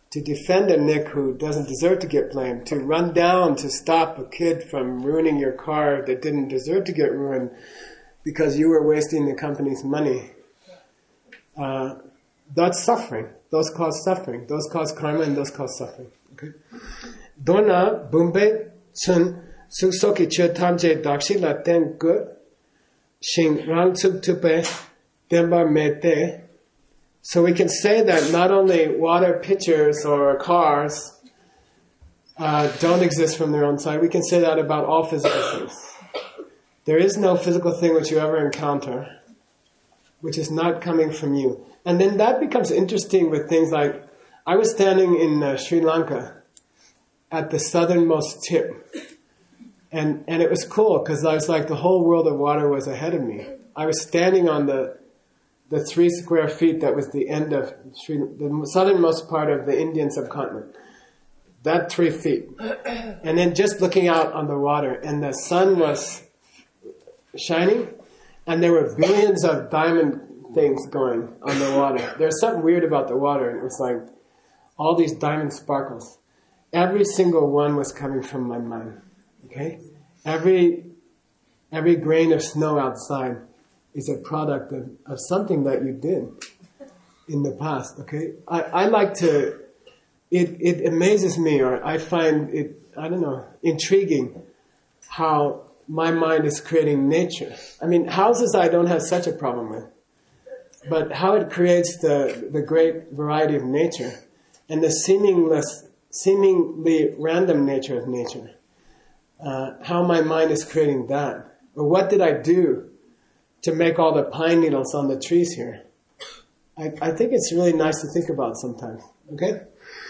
to defend a Nick who doesn't deserve to get blamed, to run down to stop a kid from ruining your car that didn't deserve to get ruined because you were wasting the company's money. Uh, that's suffering. Those cause suffering. Those cause karma and those cause suffering. Okay. Dona bumbe chun suksoki che tamje dakshi la ten gu shing rang tsuk tupe demba mete. So we can say that not only water pitchers or cars uh, don't exist from their own side, we can say that about all physical things. There is no physical thing which you ever encounter which is not coming from you. And then that becomes interesting with things like, I was standing in uh, Sri Lanka at the southernmost tip. And and it was cool because I was like, the whole world of water was ahead of me. I was standing on the the three square feet that was the end of Sri, the southernmost part of the Indian subcontinent. That three feet. And then just looking out on the water, and the sun was shining, and there were billions of diamond things going on the water. There's something weird about the water, and it was like all these diamond sparkles. Every single one was coming from my mind. Okay? Every every grain of snow outside is a product of, of something that you did in the past. Okay? I, I like to it it amazes me, or I find it, I don't know, intriguing how my mind is creating nature. I mean, houses I don't have such a problem with. But how it creates the, the great variety of nature and the seamless, seemingly random nature of nature. Uh, how my mind is creating that. Or what did I do to make all the pine needles on the trees here? I, I think it's really nice to think about sometimes. Okay?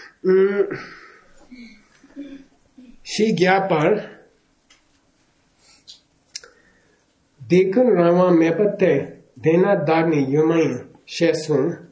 Shi gyapar dekun rama mepate dena dagni yumayin shesun.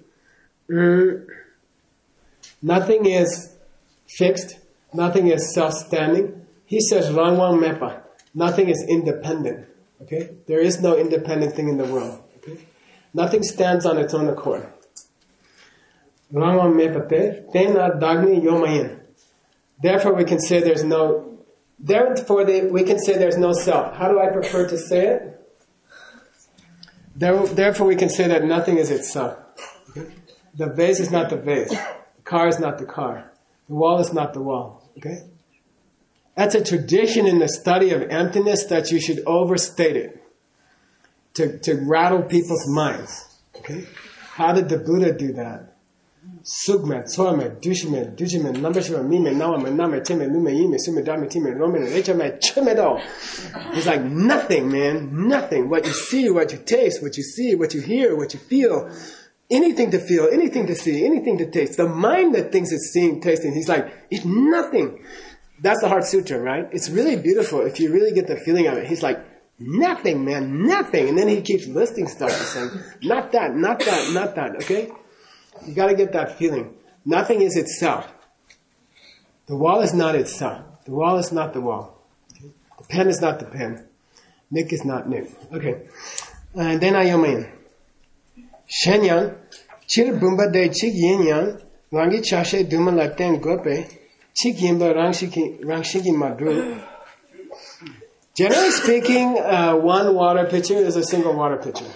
Nothing is fixed. Nothing is self-standing. He says rangwang mepa. Nothing is independent. Okay? There is no independent thing in the world. Okay? Nothing stands on its own accord. Rangwang mepate dena dagni yumayin. Therefore we can say there's no therefore they, we can say there's no self. How do I prefer to say it? There, therefore we can say that nothing is itself. Okay? The vase is not the vase. The car is not the car. The wall is not the wall. Okay? That's a tradition in the study of emptiness that you should overstate it to, to rattle people's minds. Okay? How did the Buddha do that? Sugme, tsoame, dushime, dushime, nambashime, mime, nawame, name, time, lume, yime, sume, dame, time, romene, rechame, chumedo. He's like, nothing, man, nothing. What you see, what you taste, what you see, what you hear, what you feel, anything to feel, anything to see, anything to taste. The mind that thinks it's seeing, tasting, he's like, it's nothing. That's the Heart Sutra, right? It's really beautiful if you really get the feeling of it. He's like, nothing, man, nothing. And then he keeps listing stuff and saying, not that, not that, not that, okay? You got to get that feeling. Nothing is itself. The wall is not itself. The wall is not the wall. Okay? The pen is not the pen. Nick is not Nick. Okay. And then I yomayin. Shenyang, chir bumba de chik yinyang, rangi chashe duma la ten gope, chik yimba rangshiki madru. Generally speaking, uh, one water pitcher is a single water pitcher.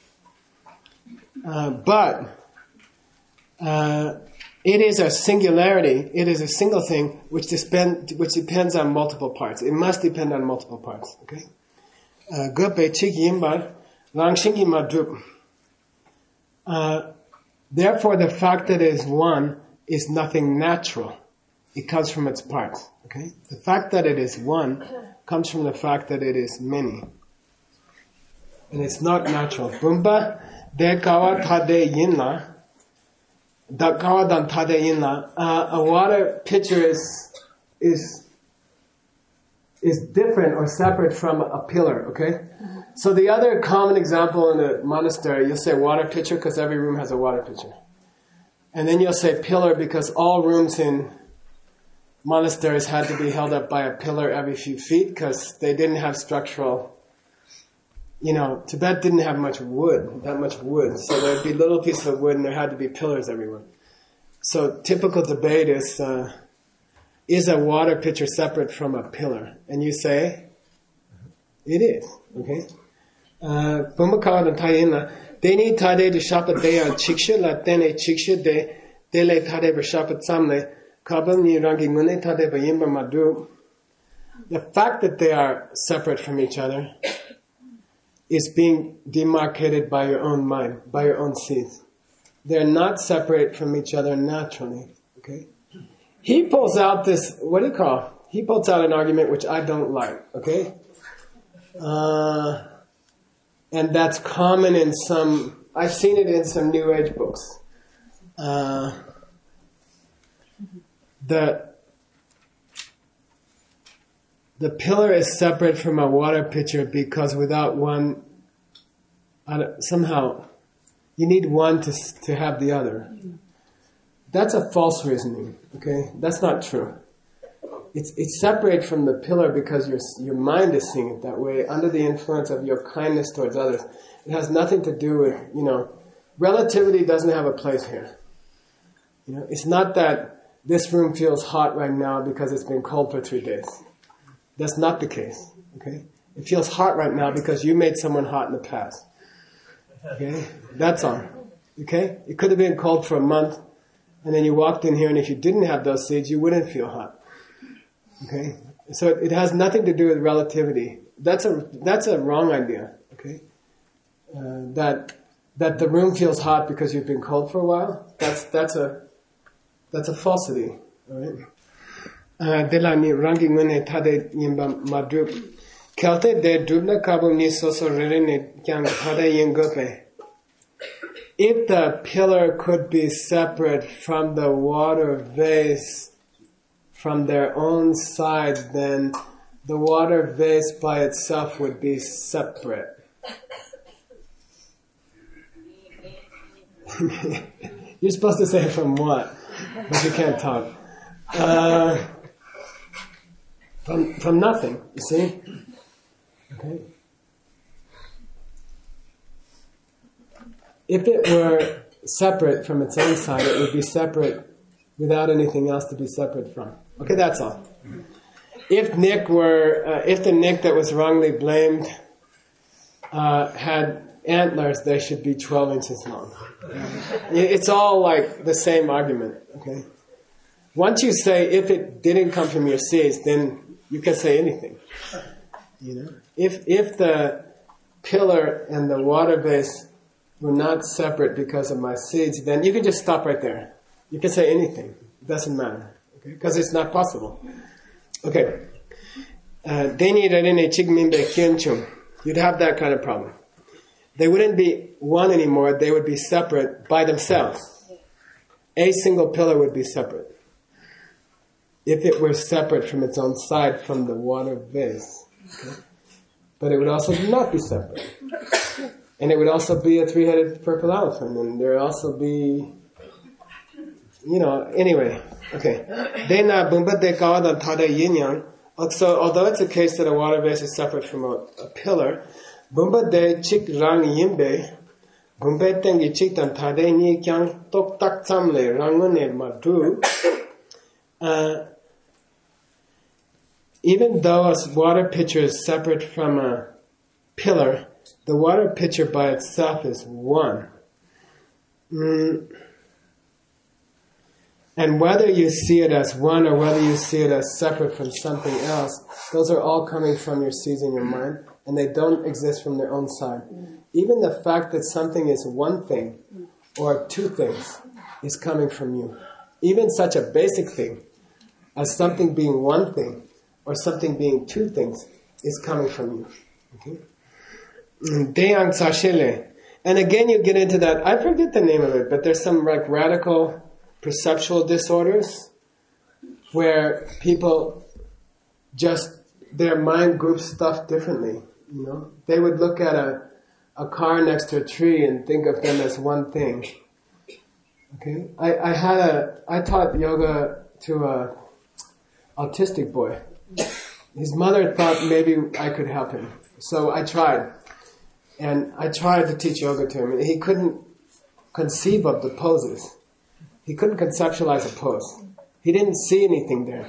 Uh, but Uh, it is a singularity, it is a single thing which, depend, which depends on multiple parts. It must depend on multiple parts. Okay? Gope chik yimbar, rangshingi madrup. Therefore, the fact that it is one is nothing natural. It comes from its parts. Okay? The fact that it is one comes from the fact that it is many. And it's not natural. Bumba de kawa tade yinla. Uh, a water pitcher is is is different or separate from a pillar, okay? Mm-hmm. So the other common example in a monastery, you'll say water pitcher because every room has a water pitcher. And then you'll say pillar because all rooms in monasteries had to be held up by a pillar every few feet because they didn't have structural, you know, Tibet didn't have much wood, that much wood. So there'd be little pieces of wood and there had to be pillars everywhere. so typical debate is, uh, is a water pitcher separate from a pillar? And you say, it is, okay? Bumakawa and Tayina, they need Tade to shop at day on Chiksha, la then a Chiksha de, de le Tade for shop at Samle, Kabam ni rangi mune Tade Bayimba Madu. The fact that they are separate from each other is being demarcated by your own mind, by your own seeds. They're not separate from each other naturally, okay? He pulls out this, what do you call? He pulls out an argument which I don't like, okay? Uh, and that's common in some, I've seen it in some New Age books. Uh, the, the pillar is separate from a water pitcher because without one, I don't, somehow, you need one to to have the other. That's a false reasoning, okay? That's not true. It's it's separate from the pillar because your your mind is seeing it that way, under the influence of your kindness towards others. It has nothing to do with, you know, relativity doesn't have a place here. You know, it's not that this room feels hot right now because it's been cold for three days. That's not the case, okay? It feels hot right now because you made someone hot in the past. Okay? That's all. Okay? It could have been cold for a month, and then you walked in here, and if you didn't have those seeds, you wouldn't feel hot. Okay? So it, it has nothing to do with relativity. That's a that's a wrong idea. Okay? Uh, that that the room feels hot because you've been cold for a while. That's that's a that's a falsity. All right? Delani ranking when it had a yimba madrup. Kelte de dubna kabum ni soso rene kyang hada yengope. If the pillar could be separate from the water vase from their own side, then the water vase by itself would be separate. You're supposed to say from what? But you can't talk. Uh, from from nothing, you see? Okay. If it were separate from its own side, it would be separate without anything else to be separate from. Okay, that's all. If Nick were, uh, if the Nick that was wrongly blamed uh, had antlers, they should be twelve inches long. It's all like the same argument. Okay. Once you say if it didn't come from your seeds, then you can say anything. You know, if if the pillar and the water vase were not separate because of my seeds, then you can just stop right there. You can say anything. It doesn't matter. Okay? Because it's not possible. Okay. Uh, You'd have that kind of problem. They wouldn't be one anymore. They would be separate by themselves. A single pillar would be separate. If it were separate from its own side from the water vase. Okay? But it would also not be separate. And it would also be a three-headed purple elephant. And there would also be, you know, anyway. Okay. So, although it's a case that a water vase is separate from a, a pillar, Bumba de chik rang yimbe, Bumba tengi chik tan tade ni kyang tok tak samle rangone madu. Even though a water pitcher is separate from a pillar, the water pitcher by itself is one. Mm. And whether you see it as one or whether you see it as separate from something else, those are all coming from your seeds in your mind, and they don't exist from their own side. Even the fact that something is one thing or two things is coming from you. Even such a basic thing as something being one thing or something being two things is coming from you. Okay? And again you get into that, I forget the name of it, but there's some like radical perceptual disorders where people just, their mind groups stuff differently. You know, they would look at a, a car next to a tree and think of them as one thing. Okay, I, I had a, I taught yoga to a autistic boy. His mother thought maybe I could help him. So I tried. And I tried to teach yoga to him, and he couldn't conceive of the poses. he couldn't conceptualize a pose. He didn't see anything there.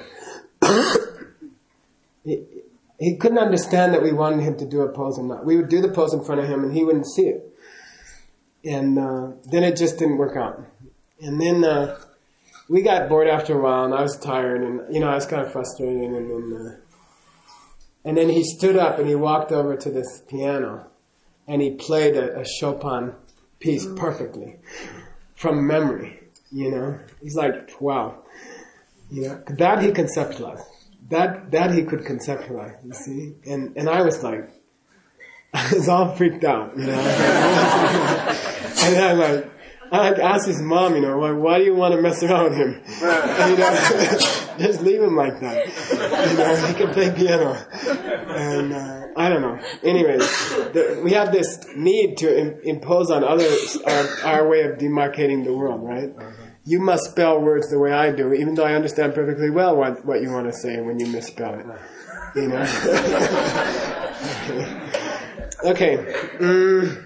he, he couldn't understand that we wanted him to do a pose or not. We would do the pose in front of him and he wouldn't see it. And uh, then it just didn't work out. And then uh, we got bored after a while, and I was tired, and you know I was kind of frustrated. And then, uh, and then he stood up and he walked over to this piano, and he played a, a Chopin piece perfectly from memory. You know, he's like, wow. You know, that he conceptualized. That that he could conceptualize. You see, and and I was like, I was all freaked out. You know. And I'm like, I asked his mom, you know, like, why do you want to mess around with him? And, you know, just leave him like that. You know, he can play piano. And uh, I don't know. Anyways, the, we have this need to im- impose on others our, our way of demarcating the world, right? You must spell words the way I do, even though I understand perfectly well what, what you want to say when you misspell it. You know? Okay. Mm.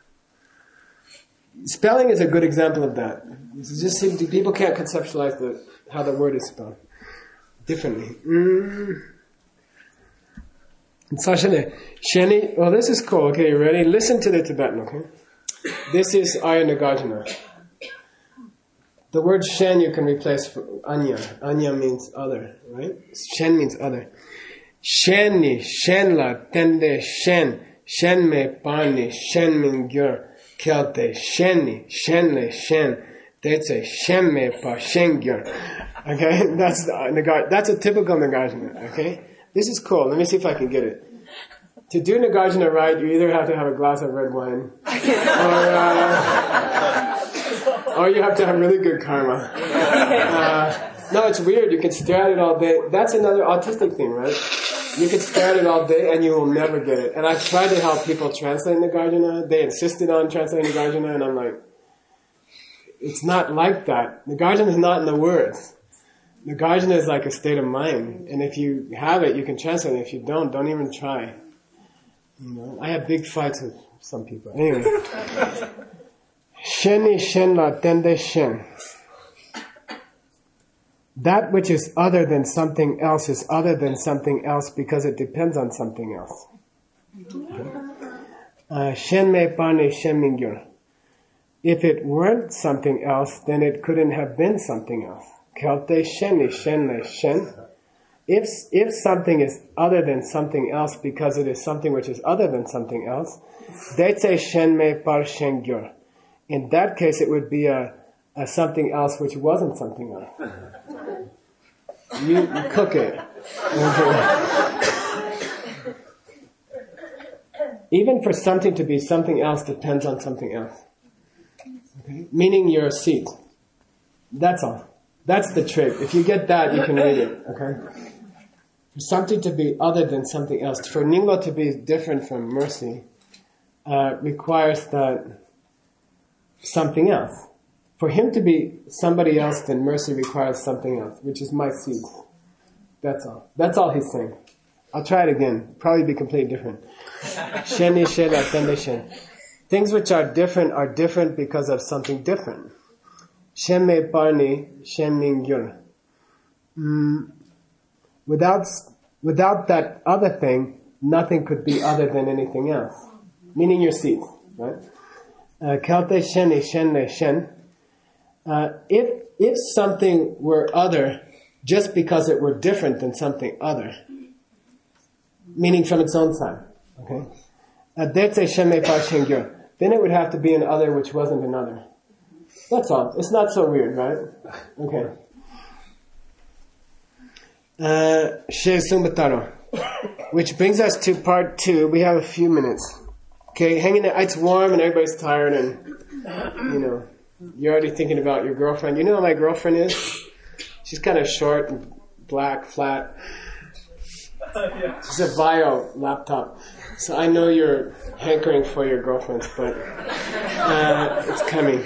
Spelling is a good example of that. It's just simply, people can't conceptualize the, how the word is spelled differently. Mm. Sheni, well, this is cool. Okay, you ready? Listen to the Tibetan, okay? This is Arya Nagarjuna. The word Shen you can replace for Anya. Anya means other, right? Shen means other. Sheni, Shenla, Tende, Shen, Shenme, Pani, Shenmin, Gyur. Kelte, Sheni, Shenle, Shen, Detse, Shenme, Pa, Shengyur. Okay, that's the, Nagar, that's a typical Nagarjuna, okay? This is cool. Let me see if I can get it. To do Nagarjuna right, you either have to have a glass of red wine, or, uh, or you have to have really good karma. Uh, no, it's weird. You can stare at it all day. That's another autistic thing, right? You can stare at it all day and you will never get it. And I've tried to help people translate Nagarjuna. They insisted on translating Nagarjuna, and I'm like, it's not like that. Nagarjuna is not in the words. Nagarjuna is like a state of mind. And if you have it, you can translate it. If you don't, don't even try. You know, I have big fights with some people. Anyway. Sheni Shenla Tende Shen. That which is other than something else is other than something else because it depends on something else. Shenme Pani Shenmingyur. If it weren't something else, then it couldn't have been something else. Kelte Sheni Shenle Shen. If if something is other than something else because it is something which is other than something else, Detse Shenme Par Shengyur. In that case, it would be a, a something else which wasn't something else. You, you cook it. Okay. Even for something to be something else depends on something else. Okay? Meaning you're a seed. That's all. That's the trick. If you get that, you can read it. Okay? For something to be other than something else, for Ningbo to be different from mercy, uh, requires that something else. For him to be somebody else, then mercy requires something else, which is my seed. That's all. That's all he's saying. I'll try it again. Probably be completely different. Sheni Shela Tende Shen. Things which are different are different because of something different. Shenme Parni Shenming Gyur. Without without that other thing, nothing could be other than anything else. Meaning your seed, right? Kalte Sheni Shenle Shen. Uh, if if something were other just because it were different than something other, meaning from its own side, okay, uh, then it would have to be an other which wasn't an other. That's all. It's not so weird, right? Okay. She Sumbataro, which brings us to part two. We have a few minutes. Okay, hang in there. It's warm and everybody's tired, and you know. You're already thinking about your girlfriend. You know who my girlfriend is? She's kind of short and black, flat. She's a bio laptop. So I know you're hankering for your girlfriends, but uh, it's coming.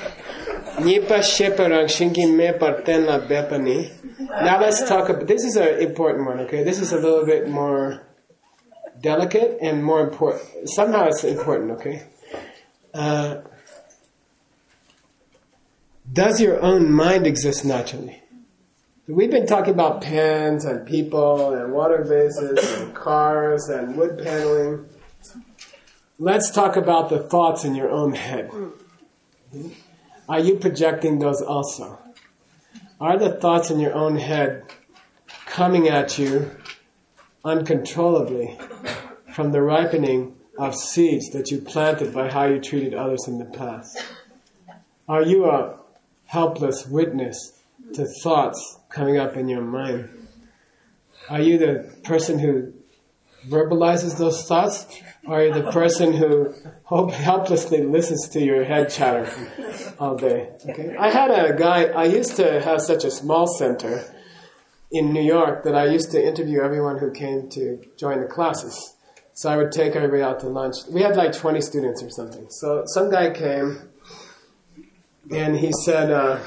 Now let's talk about, this is an important one, okay? This is a little bit more delicate and more important. Somehow it's important, okay? Uh, does your own mind exist naturally? We've been talking about pens and people and water vases and cars and wood paneling. Let's talk about the thoughts in your own head. Are you projecting those also? Are the thoughts in your own head coming at you uncontrollably from the ripening of seeds that you planted by how you treated others in the past? Are you a helpless witness to thoughts coming up in your mind? Are you the person who verbalizes those thoughts? Or are you the person who hope, helplessly listens to your head chatter all day? Okay. I had a guy, I used to have such a small center in New York that I used to interview everyone who came to join the classes. So I would take everybody out to lunch. We had like twenty students or something. So some guy came and he said, uh,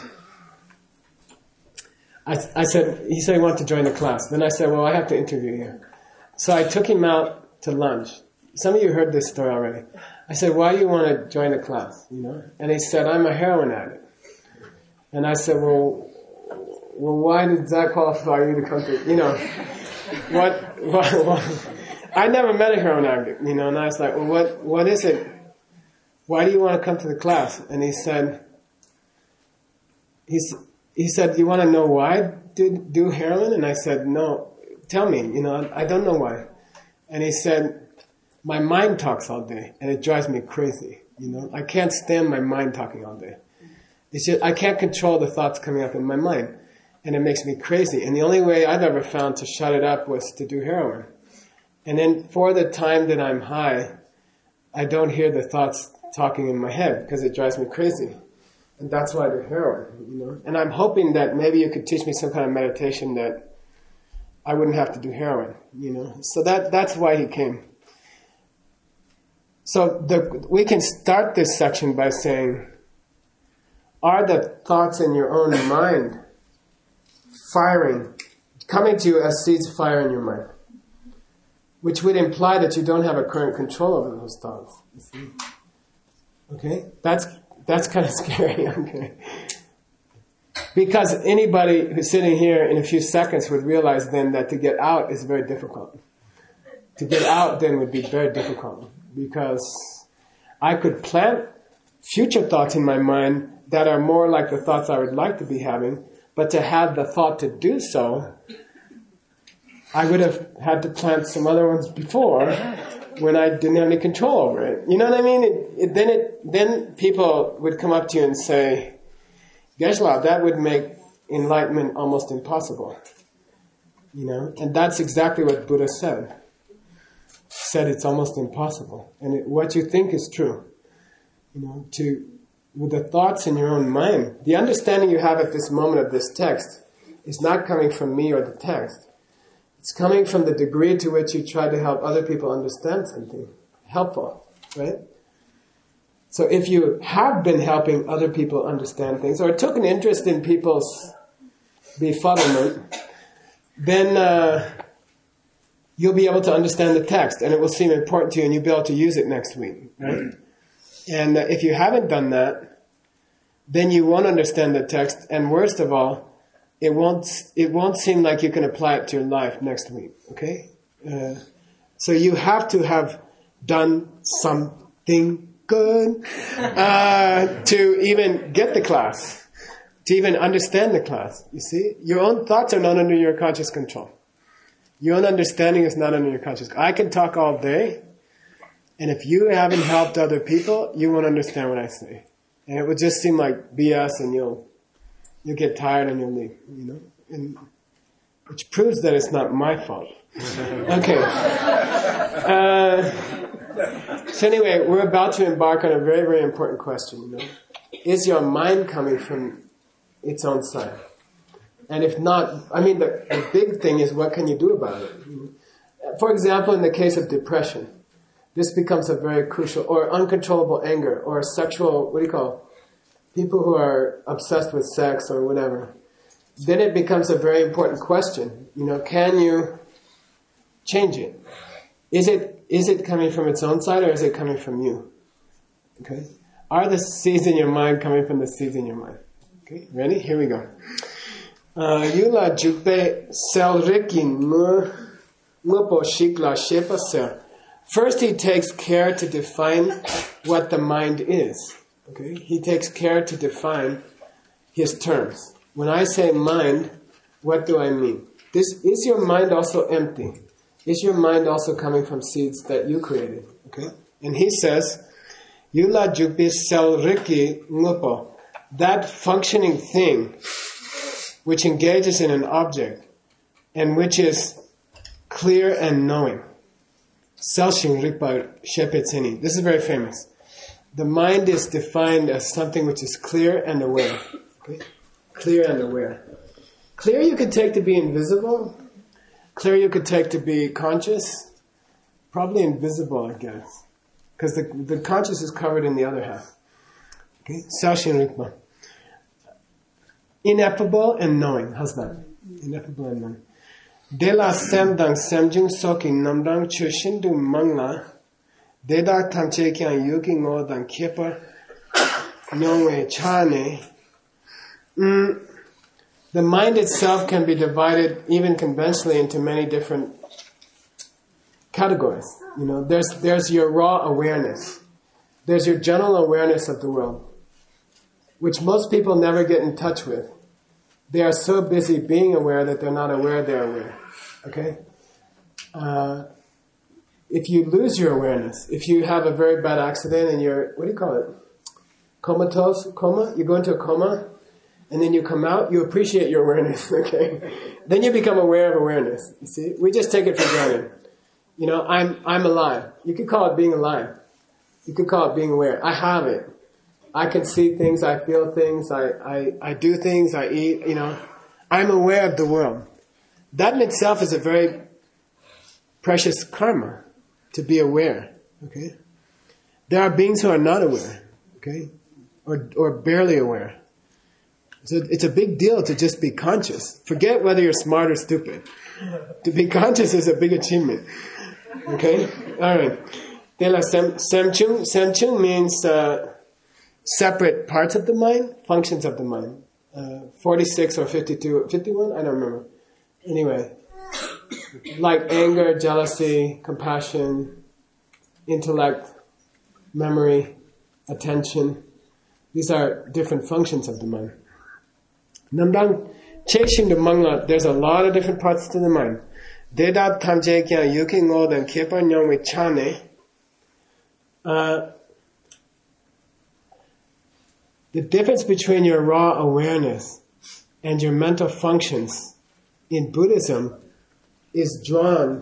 I, I said, he said he wanted to join the class. Then I said, well, I have to interview you. So I took him out to lunch. Some of you heard this story already. I said, why do you want to join the class? You know? And he said, I'm a heroin addict. And I said, well, well, why does that qualify you to come to, you know, what, what, what? I never met a heroin addict, you know, and I was like, well, what, what is it? Why do you want to come to the class? And he said, he's, he said, you want to know why I did do heroin? And I said, no, tell me, you know, I don't know why. And he said, my mind talks all day and it drives me crazy, you know, I can't stand my mind talking all day. It's just, I can't control the thoughts coming up in my mind and it makes me crazy. And the only way I've ever found to shut it up was to do heroin. And then for the time that I'm high, I don't hear the thoughts talking in my head because it drives me crazy. And that's why I do heroin, you know. And I'm hoping that maybe you could teach me some kind of meditation that I wouldn't have to do heroin, you know. So that that's why he came. So the, we can start this section by saying, are the thoughts in your own mind firing, coming to you as seeds fire in your mind? Which would imply that you don't have a current control over those thoughts. You see? Okay? That's that's kind of scary, okay? Because anybody who's sitting here in a few seconds would realize then that to get out is very difficult. To get out then would be very difficult. Because I could plant future thoughts in my mind that are more like the thoughts I would like to be having, but to have the thought to do so, I would have had to plant some other ones before when I didn't have any control over it. You know what I mean? It, it, then it, then people would come up to you and say, Geshe-la, that would make enlightenment almost impossible. You know? And that's exactly what Buddha said. Said it's almost impossible. And it, what you think is true. You know, to, with the thoughts in your own mind, the understanding you have at this moment of this text is not coming from me or the text. It's coming from the degree to which you try to help other people understand something helpful, right? So if you have been helping other people understand things, or took an interest in people's befuddlement, then uh, you'll be able to understand the text, and it will seem important to you, and you'll be able to use it next week, right? And uh, if you haven't done that, then you won't understand the text, and worst of all, It won't. It won't seem like you can apply it to your life next week. Okay, uh, so you have to have done something good uh, to even get the class, to even understand the class. You see, your own thoughts are not under your conscious control. Your own understanding is not under your conscious. I can talk all day, and if you haven't helped other people, you won't understand what I say, and it would just seem like B S, and you'll. You get tired and you'll leave, you know, and which proves that it's not my fault. Okay. Uh, so anyway, we're about to embark on a very, very important question. You know, is your mind coming from its own side? And if not, I mean, the, the big thing is, what can you do about it? For example, in the case of depression, this becomes a very crucial, or uncontrollable anger, or sexual, what do you call it? People who are obsessed with sex or whatever, then it becomes a very important question. You know, can you change it? Is it is it coming from its own side, or is it coming from you? Okay, are the seeds in your mind coming from the seeds in your mind? Okay, ready? Here we go. Yula jukbe sel rikin mupo shikla shepa sel. First, he takes care to define what the mind is. Okay, he takes care to define his terms. When I say mind, what do I mean? This is your mind also empty? Is your mind also coming from seeds that you created? Okay, and he says, "Yula jukbi sel riki ngupo." That functioning thing, which engages in an object, and which is clear and knowing. Selshing rikpa shepetseni. This is very famous. The mind is defined as something which is clear and aware. Okay? Clear and aware. Clear you could take to be invisible. Clear you could take to be conscious. Probably invisible, I guess. Because the, the conscious is covered in the other half. Okay? Selshing rikpa. Ineffable and knowing. How's that? Ineffable and knowing. Dela semdang semjung soki namdang chushindu mangla deda tamche kyang yuki ngodang kepa nyongwe chane. The mind itself can be divided even conventionally into many different categories. You know, there's there's your raw awareness. There's your general awareness of the world, which most people never get in touch with. They are so busy being aware that they're not aware they're aware. Okay? Uh, if you lose your awareness, if you have a very bad accident and you're, what do you call it? Comatose? Coma? You go into a coma and then you come out, you appreciate your awareness. Okay? Then you become aware of awareness. You see? We just take it for granted. You know, I'm, I'm alive. You could call it being alive. You could call it being aware. I have it. I can see things, I feel things, I, I, I do things, I eat, you know. I'm aware of the world. That in itself is a very precious karma, to be aware, okay? There are beings who are not aware, okay? Or, or barely aware. So it's a big deal to just be conscious. Forget whether you're smart or stupid. To be conscious is a big achievement, okay? Alright. Semchung. Semchung means... Uh, separate parts of the mind, functions of the mind. Uh, forty-six or fifty-two, fifty-one? I don't remember. Anyway, like anger, jealousy, compassion, intellect, memory, attention. These are different functions of the mind. Namdang chasing the mangla, there's a lot of different parts to the mind. Deda tamje kya yuki ngodan kepa nyongwe chane. Uh, The difference between your raw awareness and your mental functions in Buddhism is drawn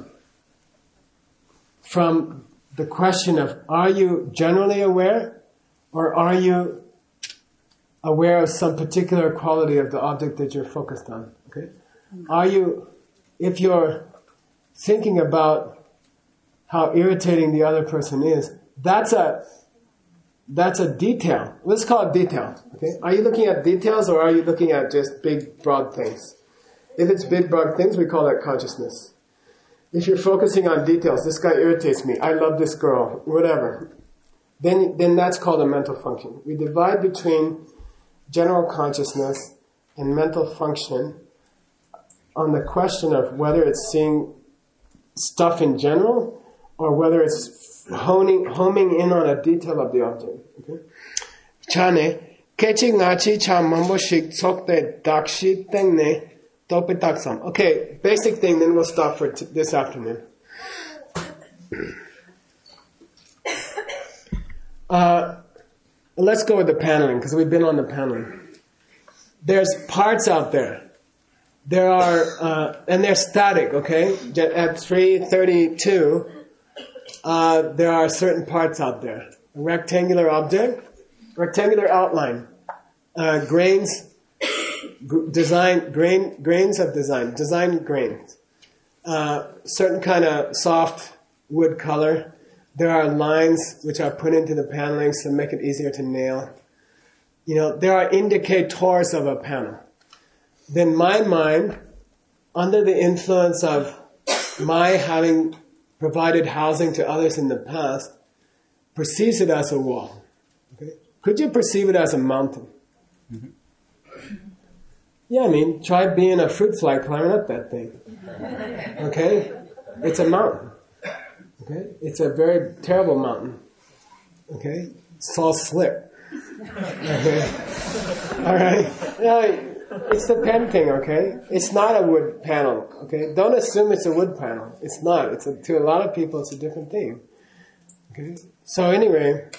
from the question of, are you generally aware or are you aware of some particular quality of the object that you're focused on? Okay? Are you, if you're thinking about how irritating the other person is, that's a That's a detail. Let's call it detail. Okay? Are you looking at details or are you looking at just big, broad things? If it's big, broad things, we call that consciousness. If you're focusing on details, this guy irritates me, I love this girl, whatever, then, then that's called a mental function. We divide between general consciousness and mental function on the question of whether it's seeing stuff in general or whether it's honing, homing in on a detail of the object. Okay? Chane, kechi ngachi cha mambo shik tsokte dakshi tengne tope taksam. Okay, basic thing, then we'll stop for t- this afternoon. Uh, let's go with the paneling, because we've been on the paneling. There's parts out there. There are, uh, and they're static, okay? At three thirty-two, Uh, there are certain parts out there. A rectangular object, rectangular outline, uh, grains, g- design, grain, grains of design, design grains, uh, certain kind of soft wood color. There are lines which are put into the panelings to make it easier to nail. You know, there are indicators of a panel. Then my mind, under the influence of my having provided housing to others in the past, perceives it as a wall. Okay? Could you perceive it as a mountain? Mm-hmm. Yeah, I mean, try being a fruit fly climbing up that thing. Okay? It's a mountain. Okay? It's a very terrible mountain. Okay? It's all slick. Okay? Alright? Yeah, it's the pen thing, okay? It's not a wood panel, okay? Don't assume it's a wood panel. It's not. It's a, to a lot of people, it's a different thing. Okay? So anyway,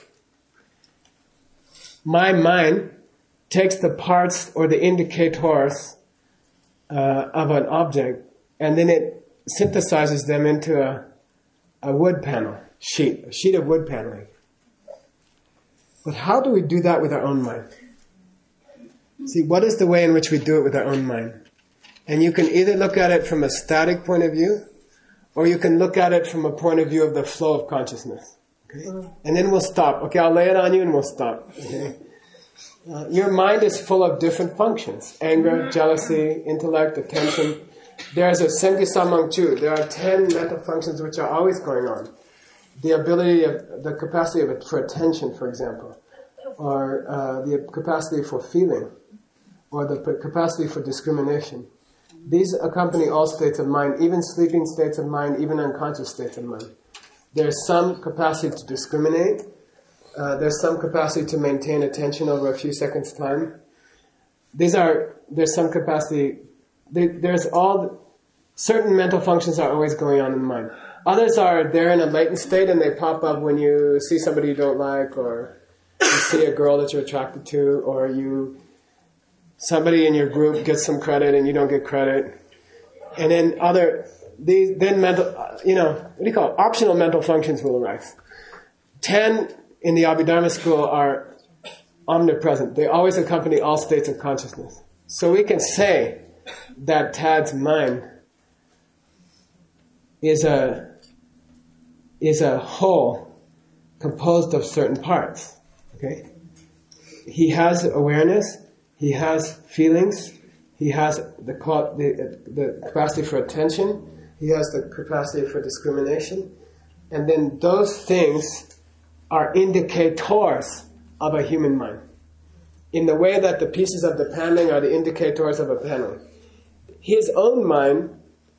my mind takes the parts or the indicators uh, of an object, and then it synthesizes them into a, a wood panel sheet, a sheet of wood paneling. But how do we do that with our own mind? See, what is the way in which we do it with our own mind? And you can either look at it from a static point of view, or you can look at it from a point of view of the flow of consciousness. Okay? And then we'll stop. Okay, I'll lay it on you and we'll stop. Okay? Uh, your mind is full of different functions. Anger, jealousy, intellect, attention. There's a Sengi Samang Chu. There are ten mental functions which are always going on. The ability of, the capacity of for attention, for example, or uh, the capacity for feeling, or the p- capacity for discrimination. These accompany all states of mind, even sleeping states of mind, even unconscious states of mind. There's some capacity to discriminate. Uh, there's some capacity to maintain attention over a few seconds' time. These are, there's some capacity, they, there's all, certain mental functions are always going on in the mind. Others are there in a latent state and they pop up when you see somebody you don't like, or you see a girl that you're attracted to, or you, somebody in your group gets some credit and you don't get credit. And then other, these, then mental, you know, what do you call it? Optional mental functions will arise. Ten in the Abhidharma school are omnipresent. They always accompany all states of consciousness. So we can say that Tad's mind is a is a whole composed of certain parts. Okay? He has awareness, he has feelings, he has the the, the capacity for attention, he has the capacity for discrimination, and then those things are indicators of a human mind. In the way that the pieces of the paneling are the indicators of a panel. His own mind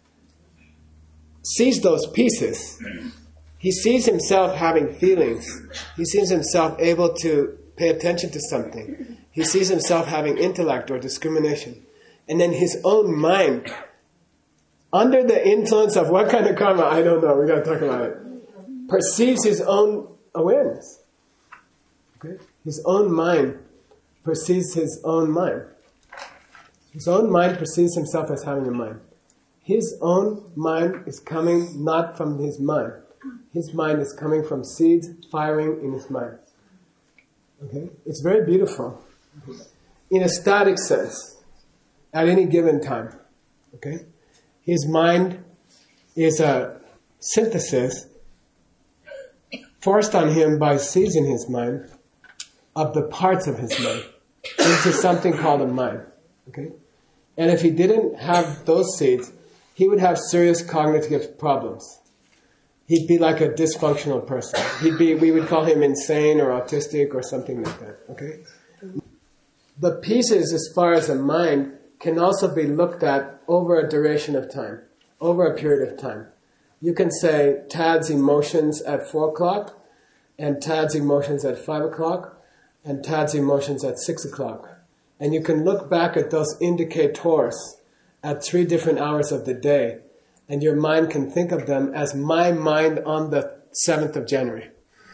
sees those pieces. He sees himself having feelings. He sees himself able to pay attention to something. He sees himself having intellect or discrimination. And then his own mind, under the influence of what kind of karma, I don't know, we gotta talk about it, perceives his own awareness. Okay? His own mind perceives his own mind. His own mind perceives himself as having a mind. His own mind is coming not from his mind. His mind is coming from seeds firing in his mind. Okay? It's very beautiful. In a static sense, at any given time. Okay? His mind is a synthesis forced on him by seeds in his mind of the parts of his mind into something called a mind. Okay? And if he didn't have those seeds, he would have serious cognitive problems. He'd be like a dysfunctional person. He'd be, we would call him insane or autistic or something like that. Okay? The pieces, as far as a mind, can also be looked at over a duration of time, over a period of time. You can say Tad's emotions at four o'clock, and Tad's emotions at five o'clock, and Tad's emotions at six o'clock. And you can look back at those indicators at three different hours of the day, and your mind can think of them as my mind on the seventh of January.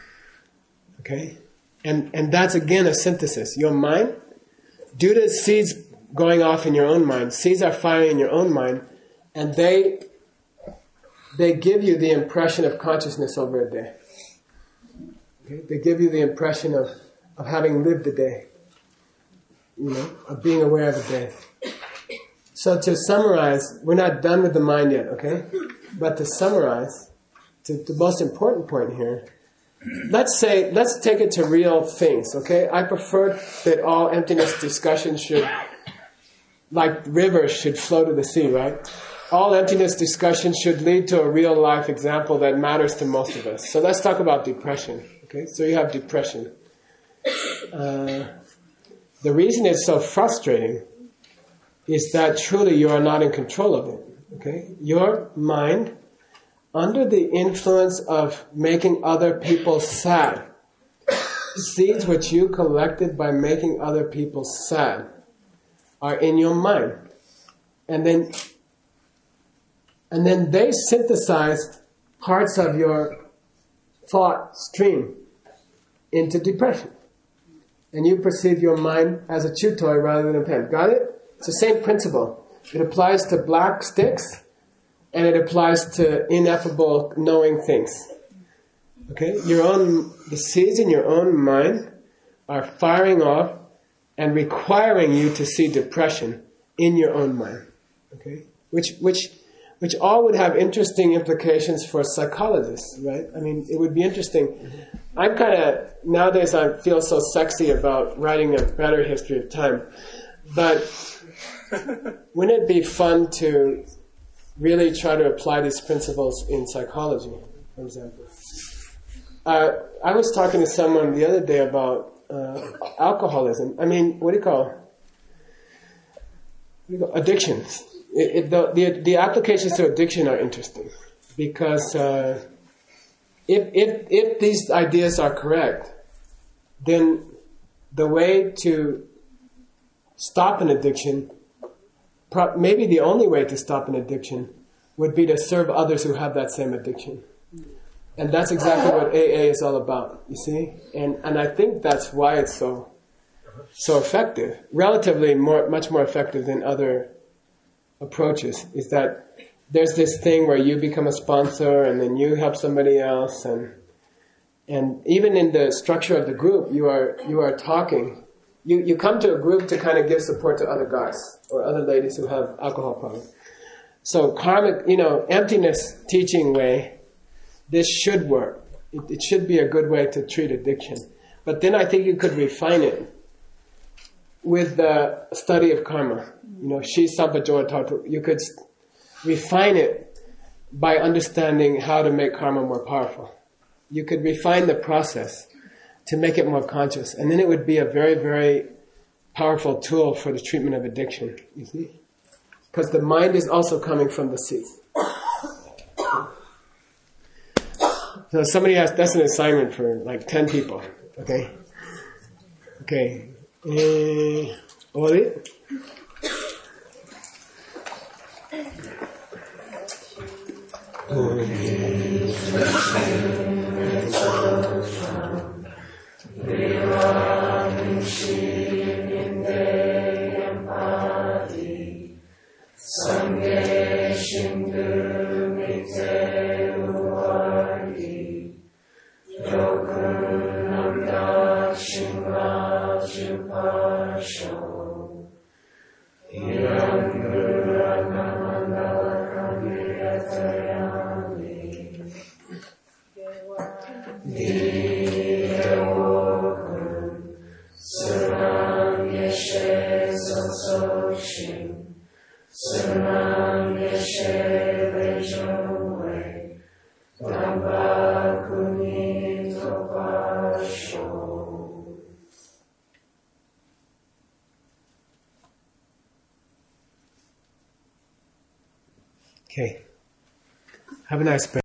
Okay? And and that's again a synthesis. Your mind, due to seeds going off in your own mind, seeds are firing in your own mind, and they they give you the impression of consciousness over a day. Okay? They give you the impression of, of having lived a day. You know, of being aware of a day. So to summarize, we're not done with the mind yet, okay? But to summarize, to the most important point here, let's say, let's take it to real things, okay? I prefer that all emptiness discussions should, like rivers, should flow to the sea, right? All emptiness discussions should lead to a real life example that matters to most of us. So let's talk about depression, okay? So you have depression. Uh, The reason it's so frustrating is that truly you are not in control of it. Okay? Your mind, under the influence of making other people sad, seeds which you collected by making other people sad are in your mind. And then and then they synthesize parts of your thought stream into depression. And you perceive your mind as a chew toy rather than a pen. Got it? It's the same principle. It applies to black sticks and it applies to ineffable knowing things. Okay? Your own, the seeds in your own mind are firing off and requiring you to see depression in your own mind. Okay? Which, which, which all would have interesting implications for psychologists, right? I mean, it would be interesting. I'm kind of, nowadays I feel so sexy about writing a better history of time. But wouldn't it be fun to really try to apply these principles in psychology, for example? Uh, I was talking to someone the other day about uh, alcoholism. I mean, what do you call, what do you call addictions? It, it, the, the, the applications to addiction are interesting because uh, if, if, if these ideas are correct, then the way to stop an addiction, pro- maybe the only way to stop an addiction, would be to serve others who have that same addiction. And that's exactly what A A is all about, you see? And and I think that's why it's so so effective, relatively more, much more effective than other approaches, is that there's this thing where you become a sponsor and then you help somebody else, and and even in the structure of the group, you are you are talking. You you come to a group to kind of give support to other guys or other ladies who have alcohol problems. So karmic, you know, emptiness teaching way, this should work. It, it should be a good way to treat addiction. But then I think you could refine it with the study of karma. You know, Shi Sampajora Tatu. You could refine it by understanding how to make karma more powerful. You could refine the process to make it more conscious. And then it would be a very, very powerful tool for the treatment of addiction, you see? Because the mind is also coming from the seed. So somebody has, that's an assignment for like ten people, okay? Okay. Uh, Oli? Okay. Have a nice day.